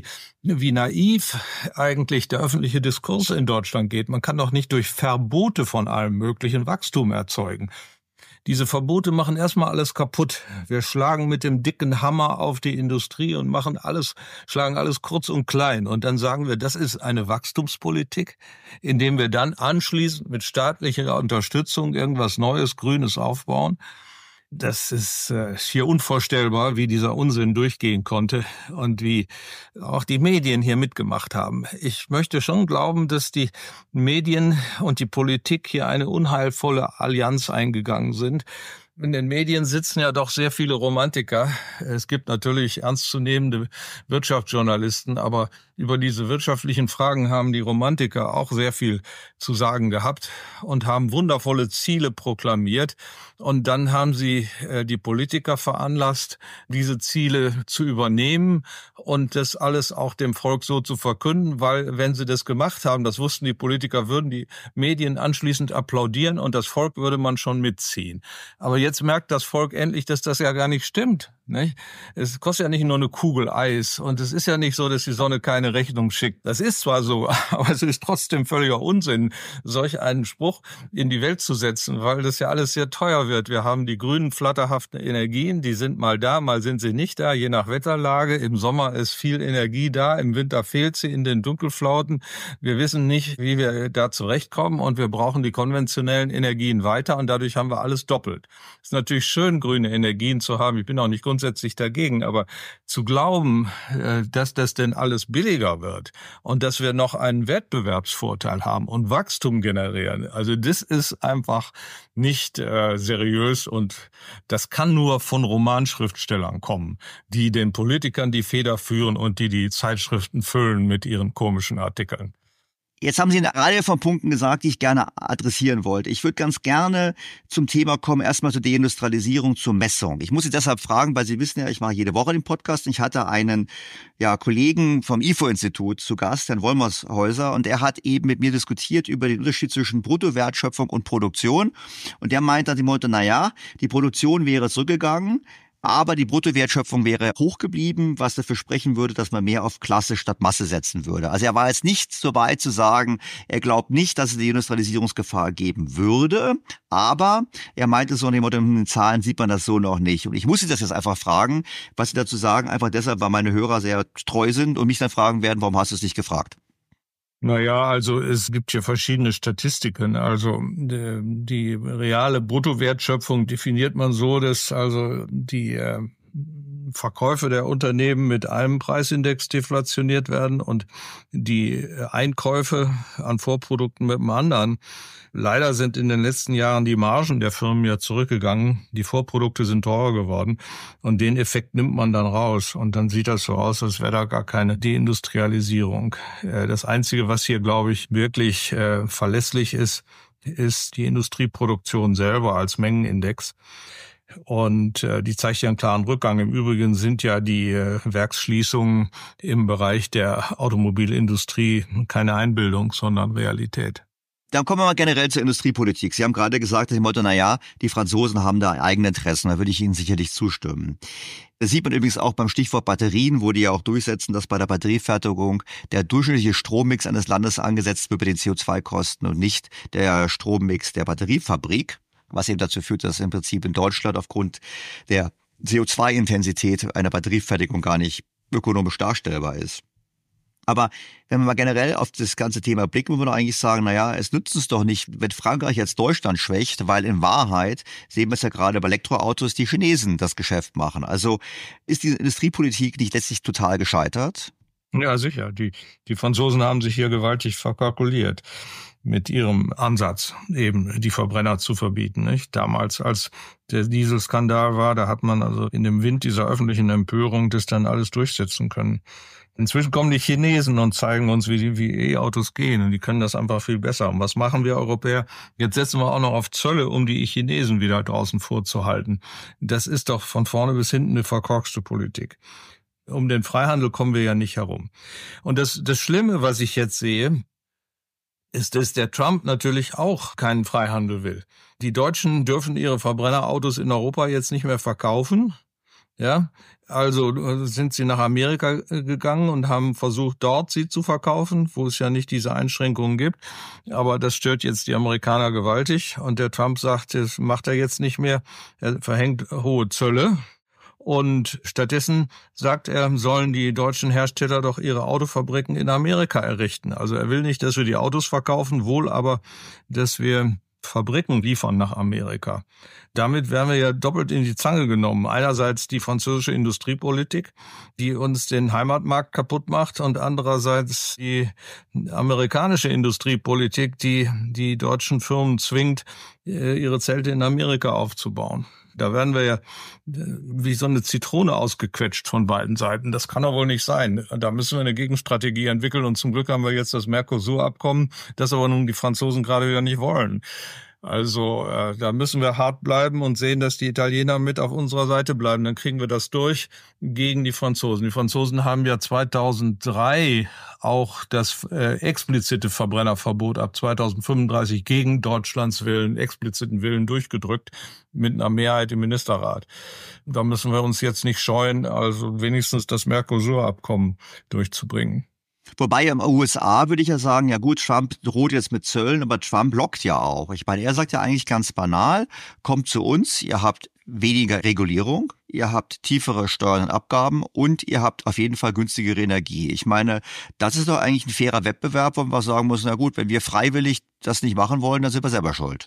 naiv eigentlich der öffentliche Diskurs in Deutschland geht. Man kann doch nicht durch Verbote von allem möglichen Wachstum erzeugen. Diese Verbote machen erstmal alles kaputt. Wir schlagen mit dem dicken Hammer auf die Industrie und schlagen alles kurz und klein. Und dann sagen wir, das ist eine Wachstumspolitik, indem wir dann anschließend mit staatlicher Unterstützung irgendwas Neues, Grünes aufbauen. Das ist hier unvorstellbar, wie dieser Unsinn durchgehen konnte und wie auch die Medien hier mitgemacht haben. Ich möchte schon glauben, dass die Medien und die Politik hier eine unheilvolle Allianz eingegangen sind. In den Medien sitzen ja doch sehr viele Romantiker. Es gibt natürlich ernstzunehmende Wirtschaftsjournalisten, aber über diese wirtschaftlichen Fragen haben die Romantiker auch sehr viel zu sagen gehabt und haben wundervolle Ziele proklamiert. Und dann haben sie die Politiker veranlasst, diese Ziele zu übernehmen und das alles auch dem Volk so zu verkünden, weil wenn sie das gemacht haben, das wussten die Politiker, würden die Medien anschließend applaudieren und das Volk würde man schon mitziehen. Aber jetzt merkt das Volk endlich, dass das ja gar nicht stimmt. Nicht? Es kostet ja nicht nur eine Kugel Eis und es ist ja nicht so, dass die Sonne keine Rechnung schickt. Das ist zwar so, aber es ist trotzdem völliger Unsinn, solch einen Spruch in die Welt zu setzen, weil das ja alles sehr teuer wird. Wir haben die grünen, flatterhaften Energien, die sind mal da, mal sind sie nicht da, je nach Wetterlage. Im Sommer ist viel Energie da, im Winter fehlt sie in den Dunkelflauten. Wir wissen nicht, wie wir da zurechtkommen und wir brauchen die konventionellen Energien weiter und dadurch haben wir alles doppelt. Es ist natürlich schön, grüne Energien zu haben. Ich bin auch nicht grundsätzlich dagegen. Aber zu glauben, dass das denn alles billiger wird und dass wir noch einen Wettbewerbsvorteil haben und Wachstum generieren, also das ist einfach nicht seriös und das kann nur von Romanschriftstellern kommen, die den Politikern die Feder führen und die Zeitschriften füllen mit ihren komischen Artikeln. Jetzt haben Sie eine Reihe von Punkten gesagt, die ich gerne adressieren wollte. Ich würde ganz gerne zum Thema kommen, erstmal zur Deindustrialisierung, zur Messung. Ich muss Sie deshalb fragen, weil Sie wissen ja, ich mache jede Woche den Podcast. Ich hatte einen Kollegen vom IFO-Institut zu Gast, Herrn Wolmershäuser, und er hat eben mit mir diskutiert über den Unterschied zwischen Bruttowertschöpfung und Produktion. Und der meinte nach dem Motto, die Produktion wäre zurückgegangen, aber die Bruttowertschöpfung wäre hoch geblieben, was dafür sprechen würde, dass man mehr auf Klasse statt Masse setzen würde. Also er war jetzt nicht so weit zu sagen, er glaubt nicht, dass es die Industrialisierungsgefahr geben würde, aber er meinte so, in den Zahlen sieht man das so noch nicht. Und ich muss Sie das jetzt einfach fragen, was Sie dazu sagen, einfach deshalb, weil meine Hörer sehr treu sind und mich dann fragen werden, warum hast du es nicht gefragt? Naja, also es gibt hier verschiedene Statistiken. Also die reale Bruttowertschöpfung definiert man so, dass also die Verkäufe der Unternehmen mit einem Preisindex deflationiert werden und die Einkäufe an Vorprodukten mit einem anderen. Leider sind in den letzten Jahren die Margen der Firmen ja zurückgegangen. Die Vorprodukte sind teurer geworden und den Effekt nimmt man dann raus. Und dann sieht das so aus, als wäre da gar keine Deindustrialisierung. Das Einzige, was hier, glaube ich, wirklich verlässlich ist die Industrieproduktion selber als Mengenindex. Und die zeigt ja einen klaren Rückgang. Im Übrigen sind ja die Werksschließungen im Bereich der Automobilindustrie keine Einbildung, sondern Realität. Dann kommen wir mal generell zur Industriepolitik. Sie haben gerade gesagt, dass die Franzosen haben da eigene Interessen. Da würde ich Ihnen sicherlich zustimmen. Das sieht man übrigens auch beim Stichwort Batterien, wo die ja auch durchsetzen, dass bei der Batteriefertigung der durchschnittliche Strommix eines Landes angesetzt wird bei den CO2-Kosten und nicht der Strommix der Batteriefabrik, was eben dazu führt, dass im Prinzip in Deutschland aufgrund der CO2-Intensität einer Batteriefertigung gar nicht ökonomisch darstellbar ist. Aber wenn wir mal generell auf das ganze Thema blicken, muss man doch eigentlich sagen, es nützt uns doch nicht, wenn Frankreich jetzt Deutschland schwächt, weil in Wahrheit sehen wir es ja gerade bei Elektroautos, die Chinesen das Geschäft machen. Also ist diese Industriepolitik nicht letztlich total gescheitert? Ja, sicher. Die Franzosen haben sich hier gewaltig verkalkuliert mit ihrem Ansatz, eben die Verbrenner zu verbieten. Nicht? Damals, als der Dieselskandal war, da hat man also in dem Wind dieser öffentlichen Empörung das dann alles durchsetzen können. Inzwischen kommen die Chinesen und zeigen uns, wie E-Autos gehen. Und die können das einfach viel besser. Und was machen wir Europäer? Jetzt setzen wir auch noch auf Zölle, um die Chinesen wieder draußen vorzuhalten. Das ist doch von vorne bis hinten eine verkorkste Politik. Um den Freihandel kommen wir ja nicht herum. Und das Schlimme, was ich jetzt sehe, ist, dass der Trump natürlich auch keinen Freihandel will. Die Deutschen dürfen ihre Verbrennerautos in Europa jetzt nicht mehr verkaufen. Ja, also sind sie nach Amerika gegangen und haben versucht, dort sie zu verkaufen, wo es ja nicht diese Einschränkungen gibt. Aber das stört jetzt die Amerikaner gewaltig. Und der Trump sagt, das macht er jetzt nicht mehr. Er verhängt hohe Zölle. Und stattdessen sagt er, sollen die deutschen Hersteller doch ihre Autofabriken in Amerika errichten. Also er will nicht, dass wir die Autos verkaufen, wohl aber, dass wir Fabriken liefern nach Amerika. Damit werden wir ja doppelt in die Zange genommen. Einerseits die französische Industriepolitik, die uns den Heimatmarkt kaputt macht, und andererseits die amerikanische Industriepolitik, die die deutschen Firmen zwingt, ihre Zelte in Amerika aufzubauen. Da werden wir ja wie so eine Zitrone ausgequetscht von beiden Seiten. Das kann doch wohl nicht sein. Da müssen wir eine Gegenstrategie entwickeln. Und zum Glück haben wir jetzt das Mercosur-Abkommen, das aber nun die Franzosen gerade wieder nicht wollen. Also da müssen wir hart bleiben und sehen, dass die Italiener mit auf unserer Seite bleiben. Dann kriegen wir das durch gegen die Franzosen. Die Franzosen haben ja 2003 auch das explizite Verbrennerverbot ab 2035 gegen Deutschlands Willen, expliziten Willen durchgedrückt mit einer Mehrheit im Ministerrat. Da müssen wir uns jetzt nicht scheuen, also wenigstens das Mercosur-Abkommen durchzubringen. Wobei in den USA würde ich ja sagen, ja gut, Trump droht jetzt mit Zöllen, aber Trump blockt ja auch. Ich meine, er sagt ja eigentlich ganz banal, kommt zu uns, ihr habt weniger Regulierung, ihr habt tiefere Steuern und Abgaben und ihr habt auf jeden Fall günstigere Energie. Ich meine, das ist doch eigentlich ein fairer Wettbewerb, wo man sagen muss, na gut, wenn wir freiwillig das nicht machen wollen, dann sind wir selber schuld.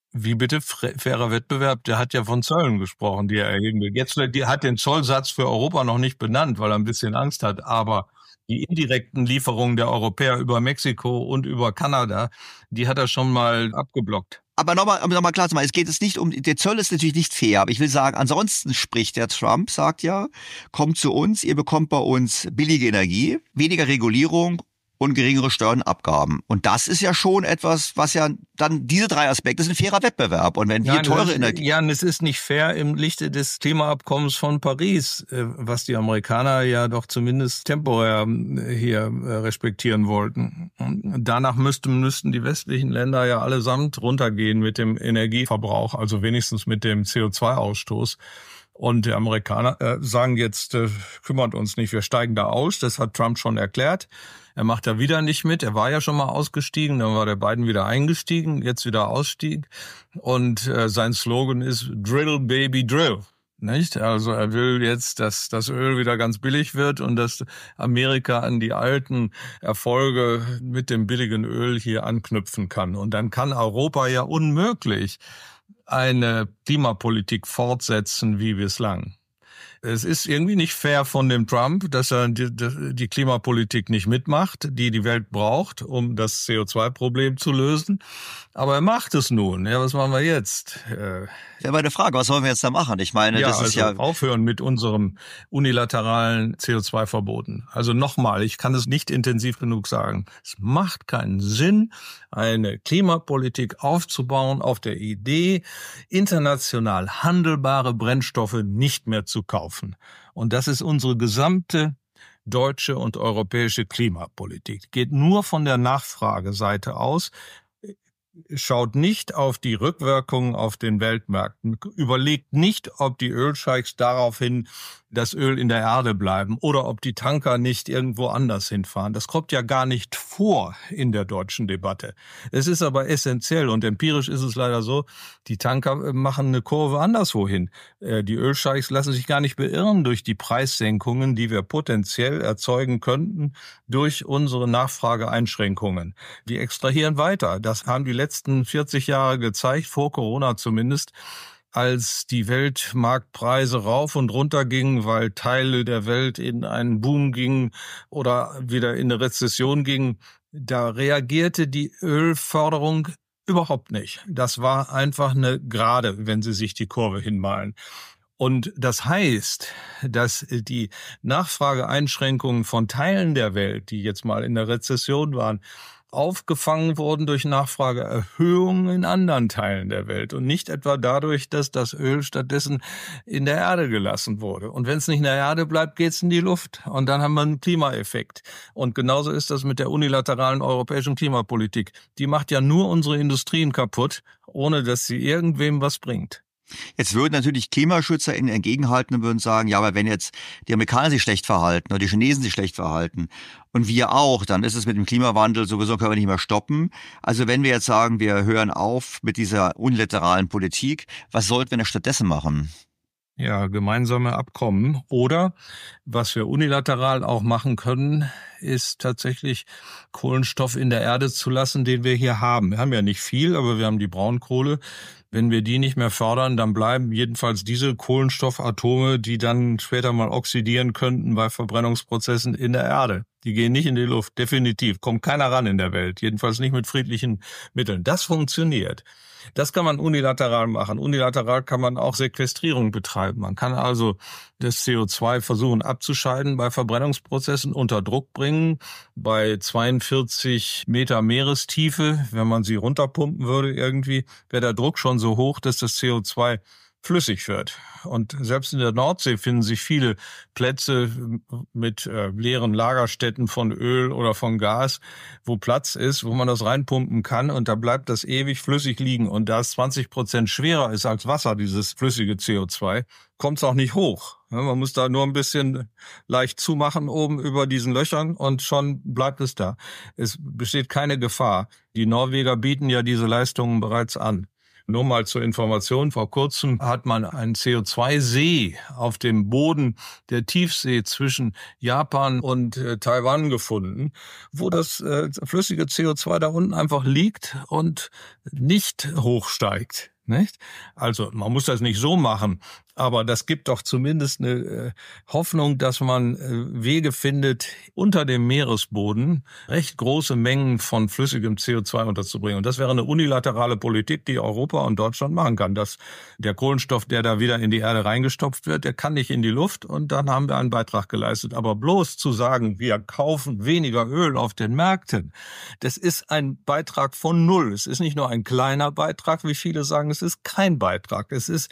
Wie bitte? Fairer Wettbewerb? Der hat ja von Zöllen gesprochen, die er erheben will. Jetzt hat den Zollsatz für Europa noch nicht benannt, weil er ein bisschen Angst hat. Aber die indirekten Lieferungen der Europäer über Mexiko und über Kanada, die hat er schon mal abgeblockt. Aber nochmal klar zu machen, es geht jetzt nicht um, der Zoll ist natürlich nicht fair, aber ich will sagen, ansonsten spricht der Trump, sagt ja, kommt zu uns, ihr bekommt bei uns billige Energie, weniger Regulierung und geringere Steuernabgaben. Und das ist ja schon etwas, was ja dann, diese drei Aspekte sind fairer Wettbewerb. Und wenn wir teure Energie... Ja, es ist nicht fair im Lichte des Klimaabkommens von Paris, was die Amerikaner ja doch zumindest temporär hier respektieren wollten. Und danach müssten die westlichen Länder ja allesamt runtergehen mit dem Energieverbrauch, also wenigstens mit dem CO2-Ausstoß. Und die Amerikaner sagen jetzt, kümmert uns nicht, wir steigen da aus. Das hat Trump schon erklärt. Er macht da wieder nicht mit. Er war ja schon mal ausgestiegen, dann war der Biden wieder eingestiegen, jetzt wieder Ausstieg. Und sein Slogan ist Drill, Baby, Drill. Nicht? Also er will jetzt, dass das Öl wieder ganz billig wird und dass Amerika an die alten Erfolge mit dem billigen Öl hier anknüpfen kann. Und dann kann Europa ja unmöglich eine Klimapolitik fortsetzen wie bislang. Es ist irgendwie nicht fair von dem Trump, dass er die Klimapolitik nicht mitmacht, die Welt braucht, um das CO2-Problem zu lösen. Aber er macht es nun. Ja, was machen wir jetzt? Ja, meine Frage, was sollen wir jetzt da machen? Ich meine, das ist ja... aufhören mit unserem unilateralen CO2-Verboten. Also nochmal, ich kann es nicht intensiv genug sagen. Es macht keinen Sinn, eine Klimapolitik aufzubauen auf der Idee, international handelbare Brennstoffe nicht mehr zu kaufen. Und das ist unsere gesamte deutsche und europäische Klimapolitik. Geht nur von der Nachfrageseite aus, schaut nicht auf die Rückwirkungen auf den Weltmärkten, überlegt nicht, ob die Ölscheichs daraufhin das Öl in der Erde bleiben oder ob die Tanker nicht irgendwo anders hinfahren. Das kommt ja gar nicht vor in der deutschen Debatte. Es ist aber essentiell und empirisch ist es leider so, die Tanker machen eine Kurve anderswohin. Die Ölscheichs lassen sich gar nicht beirren durch die Preissenkungen, die wir potenziell erzeugen könnten durch unsere Nachfrageeinschränkungen. Die extrahieren weiter. Das haben die letzten 40 Jahre gezeigt, vor Corona zumindest, als die Weltmarktpreise rauf und runter gingen, weil Teile der Welt in einen Boom gingen oder wieder in eine Rezession gingen, da reagierte die Ölförderung überhaupt nicht. Das war einfach eine Gerade, wenn Sie sich die Kurve hinmalen. Und das heißt, dass die Nachfrageeinschränkungen von Teilen der Welt, die jetzt mal in der Rezession waren, aufgefangen wurden durch Nachfrageerhöhungen in anderen Teilen der Welt und nicht etwa dadurch, dass das Öl stattdessen in der Erde gelassen wurde. Und wenn es nicht in der Erde bleibt, geht's in die Luft und dann haben wir einen Klimaeffekt. Und genauso ist das mit der unilateralen europäischen Klimapolitik. Die macht ja nur unsere Industrien kaputt, ohne dass sie irgendwem was bringt. Jetzt würden natürlich KlimaschützerInnen entgegenhalten und würden sagen, ja, aber wenn jetzt die Amerikaner sich schlecht verhalten oder die Chinesen sich schlecht verhalten und wir auch, dann ist es mit dem Klimawandel sowieso, können wir nicht mehr stoppen. Also wenn wir jetzt sagen, wir hören auf mit dieser unilateralen Politik, was sollten wir denn stattdessen machen? Ja, gemeinsame Abkommen. Oder was wir unilateral auch machen können, ist tatsächlich Kohlenstoff in der Erde zu lassen, den wir hier haben. Wir haben ja nicht viel, aber wir haben die Braunkohle. Wenn wir die nicht mehr fördern, dann bleiben jedenfalls diese Kohlenstoffatome, die dann später mal oxidieren könnten bei Verbrennungsprozessen in der Erde. Die gehen nicht in die Luft, definitiv. Kommt keiner ran in der Welt, jedenfalls nicht mit friedlichen Mitteln. Das funktioniert. Das kann man unilateral machen. Unilateral kann man auch Sequestrierung betreiben. Man kann also das CO2 versuchen abzuscheiden bei Verbrennungsprozessen, unter Druck bringen. Bei 42 Meter Meerestiefe, wenn man sie runterpumpen würde irgendwie, wäre der Druck schon so hoch, dass das CO2 flüssig wird. Und selbst in der Nordsee finden sich viele Plätze mit leeren Lagerstätten von Öl oder von Gas, wo Platz ist, wo man das reinpumpen kann und da bleibt das ewig flüssig liegen. Und da es 20% schwerer ist als Wasser, dieses flüssige CO2, kommt es auch nicht hoch. Ja, man muss da nur ein bisschen leicht zumachen oben über diesen Löchern und schon bleibt es da. Es besteht keine Gefahr. Die Norweger bieten ja diese Leistungen bereits an. Nur mal zur Information, vor kurzem hat man einen CO2-See auf dem Boden der Tiefsee zwischen Japan und Taiwan gefunden, wo das flüssige CO2 da unten einfach liegt und nicht hochsteigt. Nicht? Also man muss das nicht so machen, aber das gibt doch zumindest eine Hoffnung, dass man Wege findet, unter dem Meeresboden recht große Mengen von flüssigem CO2 unterzubringen. Und das wäre eine unilaterale Politik, die Europa und Deutschland machen kann. Dass der Kohlenstoff, der da wieder in die Erde reingestopft wird, der kann nicht in die Luft und dann haben wir einen Beitrag geleistet. Aber bloß zu sagen, wir kaufen weniger Öl auf den Märkten, das ist ein Beitrag von null. Es ist nicht nur ein kleiner Beitrag, wie viele sagen, es ist kein Beitrag. Es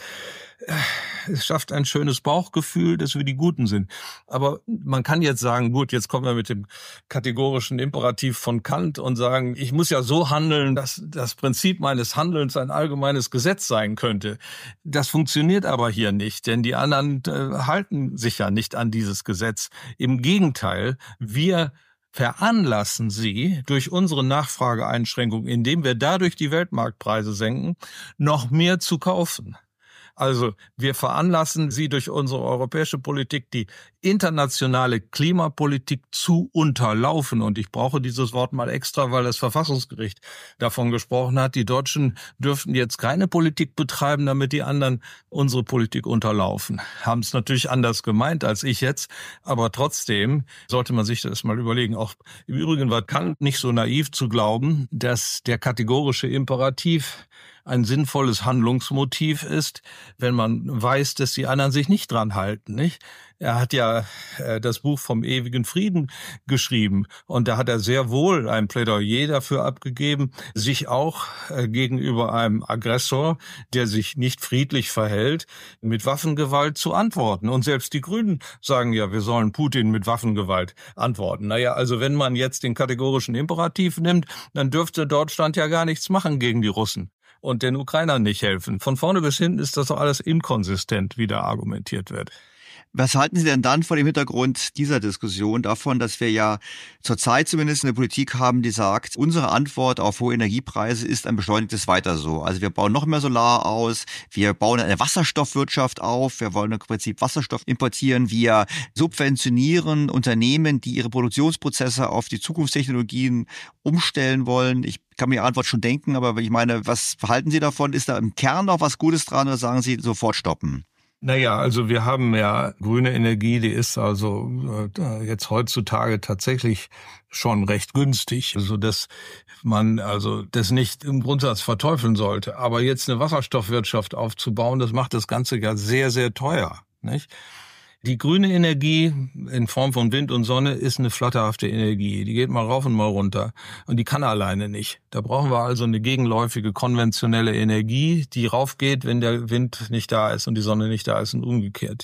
schafft ein schönes Bauchgefühl, dass wir die Guten sind. Aber man kann jetzt sagen, gut, jetzt kommen wir mit dem kategorischen Imperativ von Kant und sagen, ich muss ja so handeln, dass das Prinzip meines Handelns ein allgemeines Gesetz sein könnte. Das funktioniert aber hier nicht, denn die anderen halten sich ja nicht an dieses Gesetz. Im Gegenteil, wir veranlassen sie durch unsere Nachfrageeinschränkung, indem wir dadurch die Weltmarktpreise senken, noch mehr zu kaufen. Also wir veranlassen sie durch unsere europäische Politik, die internationale Klimapolitik zu unterlaufen. Und ich brauche dieses Wort mal extra, weil das Verfassungsgericht davon gesprochen hat, die Deutschen dürften jetzt keine Politik betreiben, damit die anderen unsere Politik unterlaufen. Haben es natürlich anders gemeint als ich jetzt, aber trotzdem sollte man sich das mal überlegen. Auch im Übrigen war Kant nicht so naiv zu glauben, dass der kategorische Imperativ ein sinnvolles Handlungsmotiv ist, wenn man weiß, dass die anderen sich nicht dran halten, nicht? Er hat ja das Buch vom ewigen Frieden geschrieben und da hat er sehr wohl ein Plädoyer dafür abgegeben, sich auch gegenüber einem Aggressor, der sich nicht friedlich verhält, mit Waffengewalt zu antworten. Und selbst die Grünen sagen ja, wir sollen Putin mit Waffengewalt antworten. Naja, also wenn man jetzt den kategorischen Imperativ nimmt, dann dürfte Deutschland ja gar nichts machen gegen die Russen und den Ukrainern nicht helfen. Von vorne bis hinten ist das doch alles inkonsistent, wie da argumentiert wird. Was halten Sie denn dann vor dem Hintergrund dieser Diskussion davon, dass wir ja zurzeit zumindest eine Politik haben, die sagt, unsere Antwort auf hohe Energiepreise ist ein beschleunigtes Weiter so. Also wir bauen noch mehr Solar aus, wir bauen eine Wasserstoffwirtschaft auf, wir wollen im Prinzip Wasserstoff importieren, wir subventionieren Unternehmen, die ihre Produktionsprozesse auf die Zukunftstechnologien umstellen wollen. Ich kann mir die Antwort schon denken, aber ich meine, was halten Sie davon? Ist da im Kern noch was Gutes dran oder sagen Sie sofort stoppen? Naja, also wir haben ja grüne Energie, die ist also jetzt heutzutage tatsächlich schon recht günstig, so dass man also das nicht im Grundsatz verteufeln sollte. Aber jetzt eine Wasserstoffwirtschaft aufzubauen, das macht das Ganze ja sehr, sehr teuer, nicht? Die grüne Energie in Form von Wind und Sonne ist eine flatterhafte Energie. Die geht mal rauf und mal runter. Und die kann alleine nicht. Da brauchen wir also eine gegenläufige konventionelle Energie, die raufgeht, wenn der Wind nicht da ist und die Sonne nicht da ist und umgekehrt,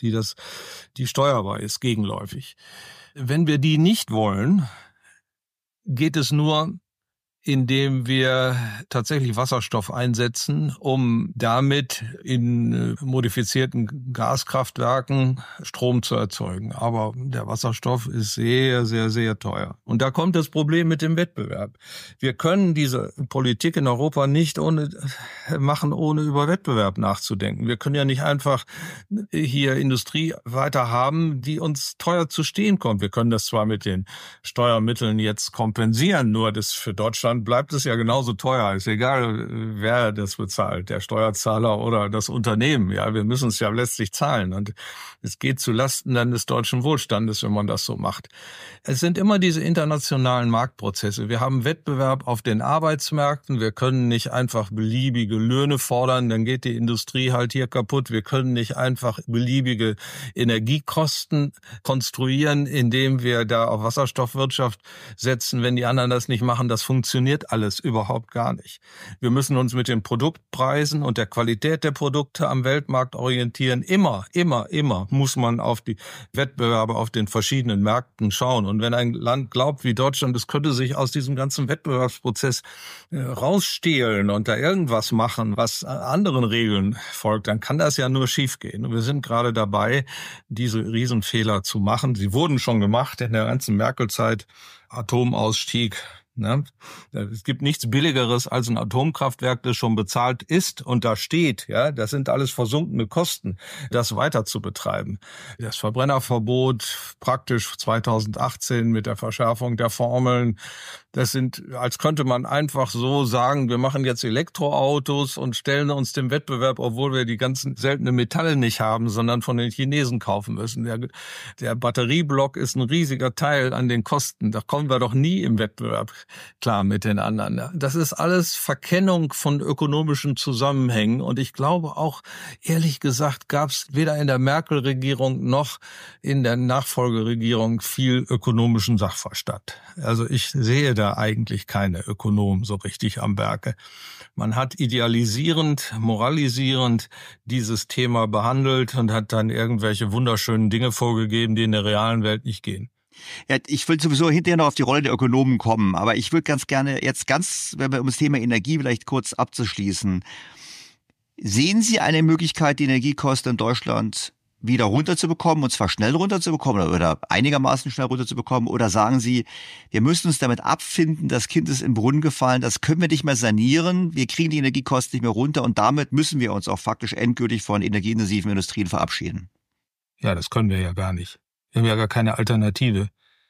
die steuerbar ist, gegenläufig. Wenn wir die nicht wollen, geht es nur, indem wir tatsächlich Wasserstoff einsetzen, um damit in modifizierten Gaskraftwerken Strom zu erzeugen. Aber der Wasserstoff ist sehr, sehr, sehr teuer. Und da kommt das Problem mit dem Wettbewerb. Wir können diese Politik in Europa nicht ohne über Wettbewerb nachzudenken. Wir können ja nicht einfach hier Industrie weiter haben, die uns teuer zu stehen kommt. Wir können das zwar mit den Steuermitteln jetzt kompensieren, nur das für Deutschland bleibt es ja genauso teuer. Ist egal, wer das bezahlt, der Steuerzahler oder das Unternehmen. Ja, wir müssen es ja letztlich zahlen. Und es geht zu Lasten dann des deutschen Wohlstandes, wenn man das so macht. Es sind immer diese internationalen Marktprozesse. Wir haben Wettbewerb auf den Arbeitsmärkten. Wir können nicht einfach beliebige Löhne fordern, dann geht die Industrie halt hier kaputt. Wir können nicht einfach beliebige Energiekosten konstruieren, indem wir da auf Wasserstoffwirtschaft setzen. Wenn die anderen das nicht machen, das funktioniert alles überhaupt gar nicht. Wir müssen uns mit den Produktpreisen und der Qualität der Produkte am Weltmarkt orientieren. Immer muss man auf die Wettbewerbe auf den verschiedenen Märkten schauen. Und wenn ein Land glaubt wie Deutschland, es könnte sich aus diesem ganzen Wettbewerbsprozess rausstehlen und da irgendwas machen, was anderen Regeln folgt, dann kann das ja nur schiefgehen. Und wir sind gerade dabei, diese Riesenfehler zu machen. Sie wurden schon gemacht in der ganzen Merkel-Zeit. Atomausstieg, Ne? Es gibt nichts Billigeres als ein Atomkraftwerk, das schon bezahlt ist und da steht. Ja, das sind alles versunkene Kosten, das weiter zu betreiben. Das Verbrennerverbot praktisch 2018 mit der Verschärfung der Formeln. Das sind, als könnte man einfach so sagen, wir machen jetzt Elektroautos und stellen uns dem Wettbewerb, obwohl wir die ganzen seltenen Metalle nicht haben, sondern von den Chinesen kaufen müssen. Der Batterieblock ist ein riesiger Teil an den Kosten. Da kommen wir doch nie im Wettbewerb klar mit den anderen. Das ist alles Verkennung von ökonomischen Zusammenhängen. Und ich glaube auch, ehrlich gesagt, gab es weder in der Merkel-Regierung noch in der Nachfolgeregierung viel ökonomischen Sachverstand. Also ich sehe da eigentlich keine Ökonomen so richtig am Werke. Man hat idealisierend, moralisierend dieses Thema behandelt und hat dann irgendwelche wunderschönen Dinge vorgegeben, die in der realen Welt nicht gehen. Ja, ich will sowieso hinterher noch auf die Rolle der Ökonomen kommen, aber ich würde ganz gerne jetzt wenn wir um das Thema Energie vielleicht kurz abzuschließen. Sehen Sie eine Möglichkeit, die Energiekosten in Deutschland wieder runterzubekommen, und zwar schnell runterzubekommen oder einigermaßen schnell runterzubekommen? Oder sagen Sie, wir müssen uns damit abfinden, das Kind ist im Brunnen gefallen, das können wir nicht mehr sanieren, wir kriegen die Energiekosten nicht mehr runter und damit müssen wir uns auch faktisch endgültig von energieintensiven Industrien verabschieden? Ja, das können wir ja gar nicht. Wir haben ja gar keine Alternative.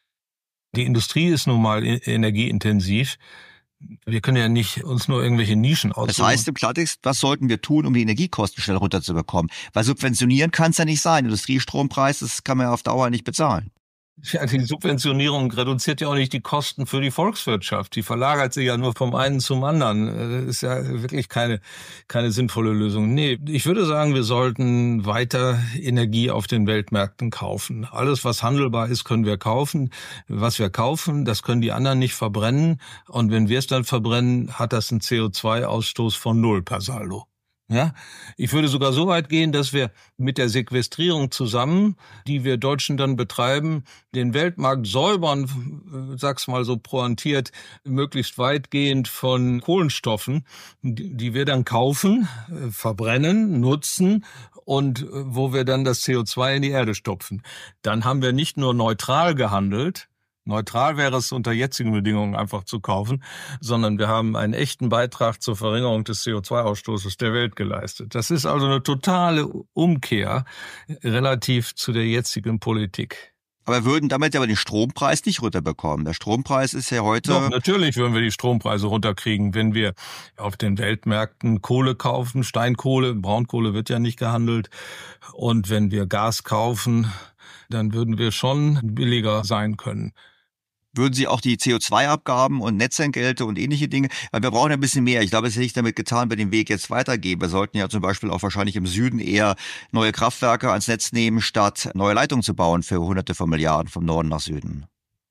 Die Industrie ist nun mal energieintensiv. Wir können ja nicht uns nur irgendwelche Nischen aussuchen. Das heißt im Klartext, was sollten wir tun, um die Energiekosten schnell runterzubekommen? Weil subventionieren kann es ja nicht sein. Industriestrompreis, das kann man ja auf Dauer nicht bezahlen. Ja, die Subventionierung reduziert ja auch nicht die Kosten für die Volkswirtschaft. Die verlagert sich ja nur vom einen zum anderen. Das ist ja wirklich keine sinnvolle Lösung. Nee, ich würde sagen, wir sollten weiter Energie auf den Weltmärkten kaufen. Alles, was handelbar ist, können wir kaufen. Was wir kaufen, das können die anderen nicht verbrennen. Und wenn wir es dann verbrennen, hat das einen CO2-Ausstoß von 0 per Saldo. Ja, ich würde sogar so weit gehen, dass wir mit der Sequestrierung zusammen, die wir Deutschen dann betreiben, den Weltmarkt säubern, sag's mal so pointiert, möglichst weitgehend von Kohlenstoffen, die wir dann kaufen, verbrennen, nutzen und wo wir dann das CO2 in die Erde stopfen. Dann haben wir nicht nur neutral gehandelt. Neutral wäre es unter jetzigen Bedingungen einfach zu kaufen, sondern wir haben einen echten Beitrag zur Verringerung des CO2-Ausstoßes der Welt geleistet. Das ist also eine totale Umkehr relativ zu der jetzigen Politik. Aber wir würden damit aber den Strompreis nicht runterbekommen. Der Strompreis ist ja heute... Doch, natürlich würden wir die Strompreise runterkriegen, wenn wir auf den Weltmärkten Kohle kaufen, Steinkohle, Braunkohle wird ja nicht gehandelt. Und wenn wir Gas kaufen, dann würden wir schon billiger sein können. Würden Sie auch die CO2-Abgaben und Netzentgelte und ähnliche Dinge, weil wir brauchen ein bisschen mehr. Ich glaube, es ist nicht damit getan, wir den Weg jetzt weitergehen. Wir sollten ja zum Beispiel auch wahrscheinlich im Süden eher neue Kraftwerke ans Netz nehmen, statt neue Leitungen zu bauen für Hunderte von Milliarden vom Norden nach Süden.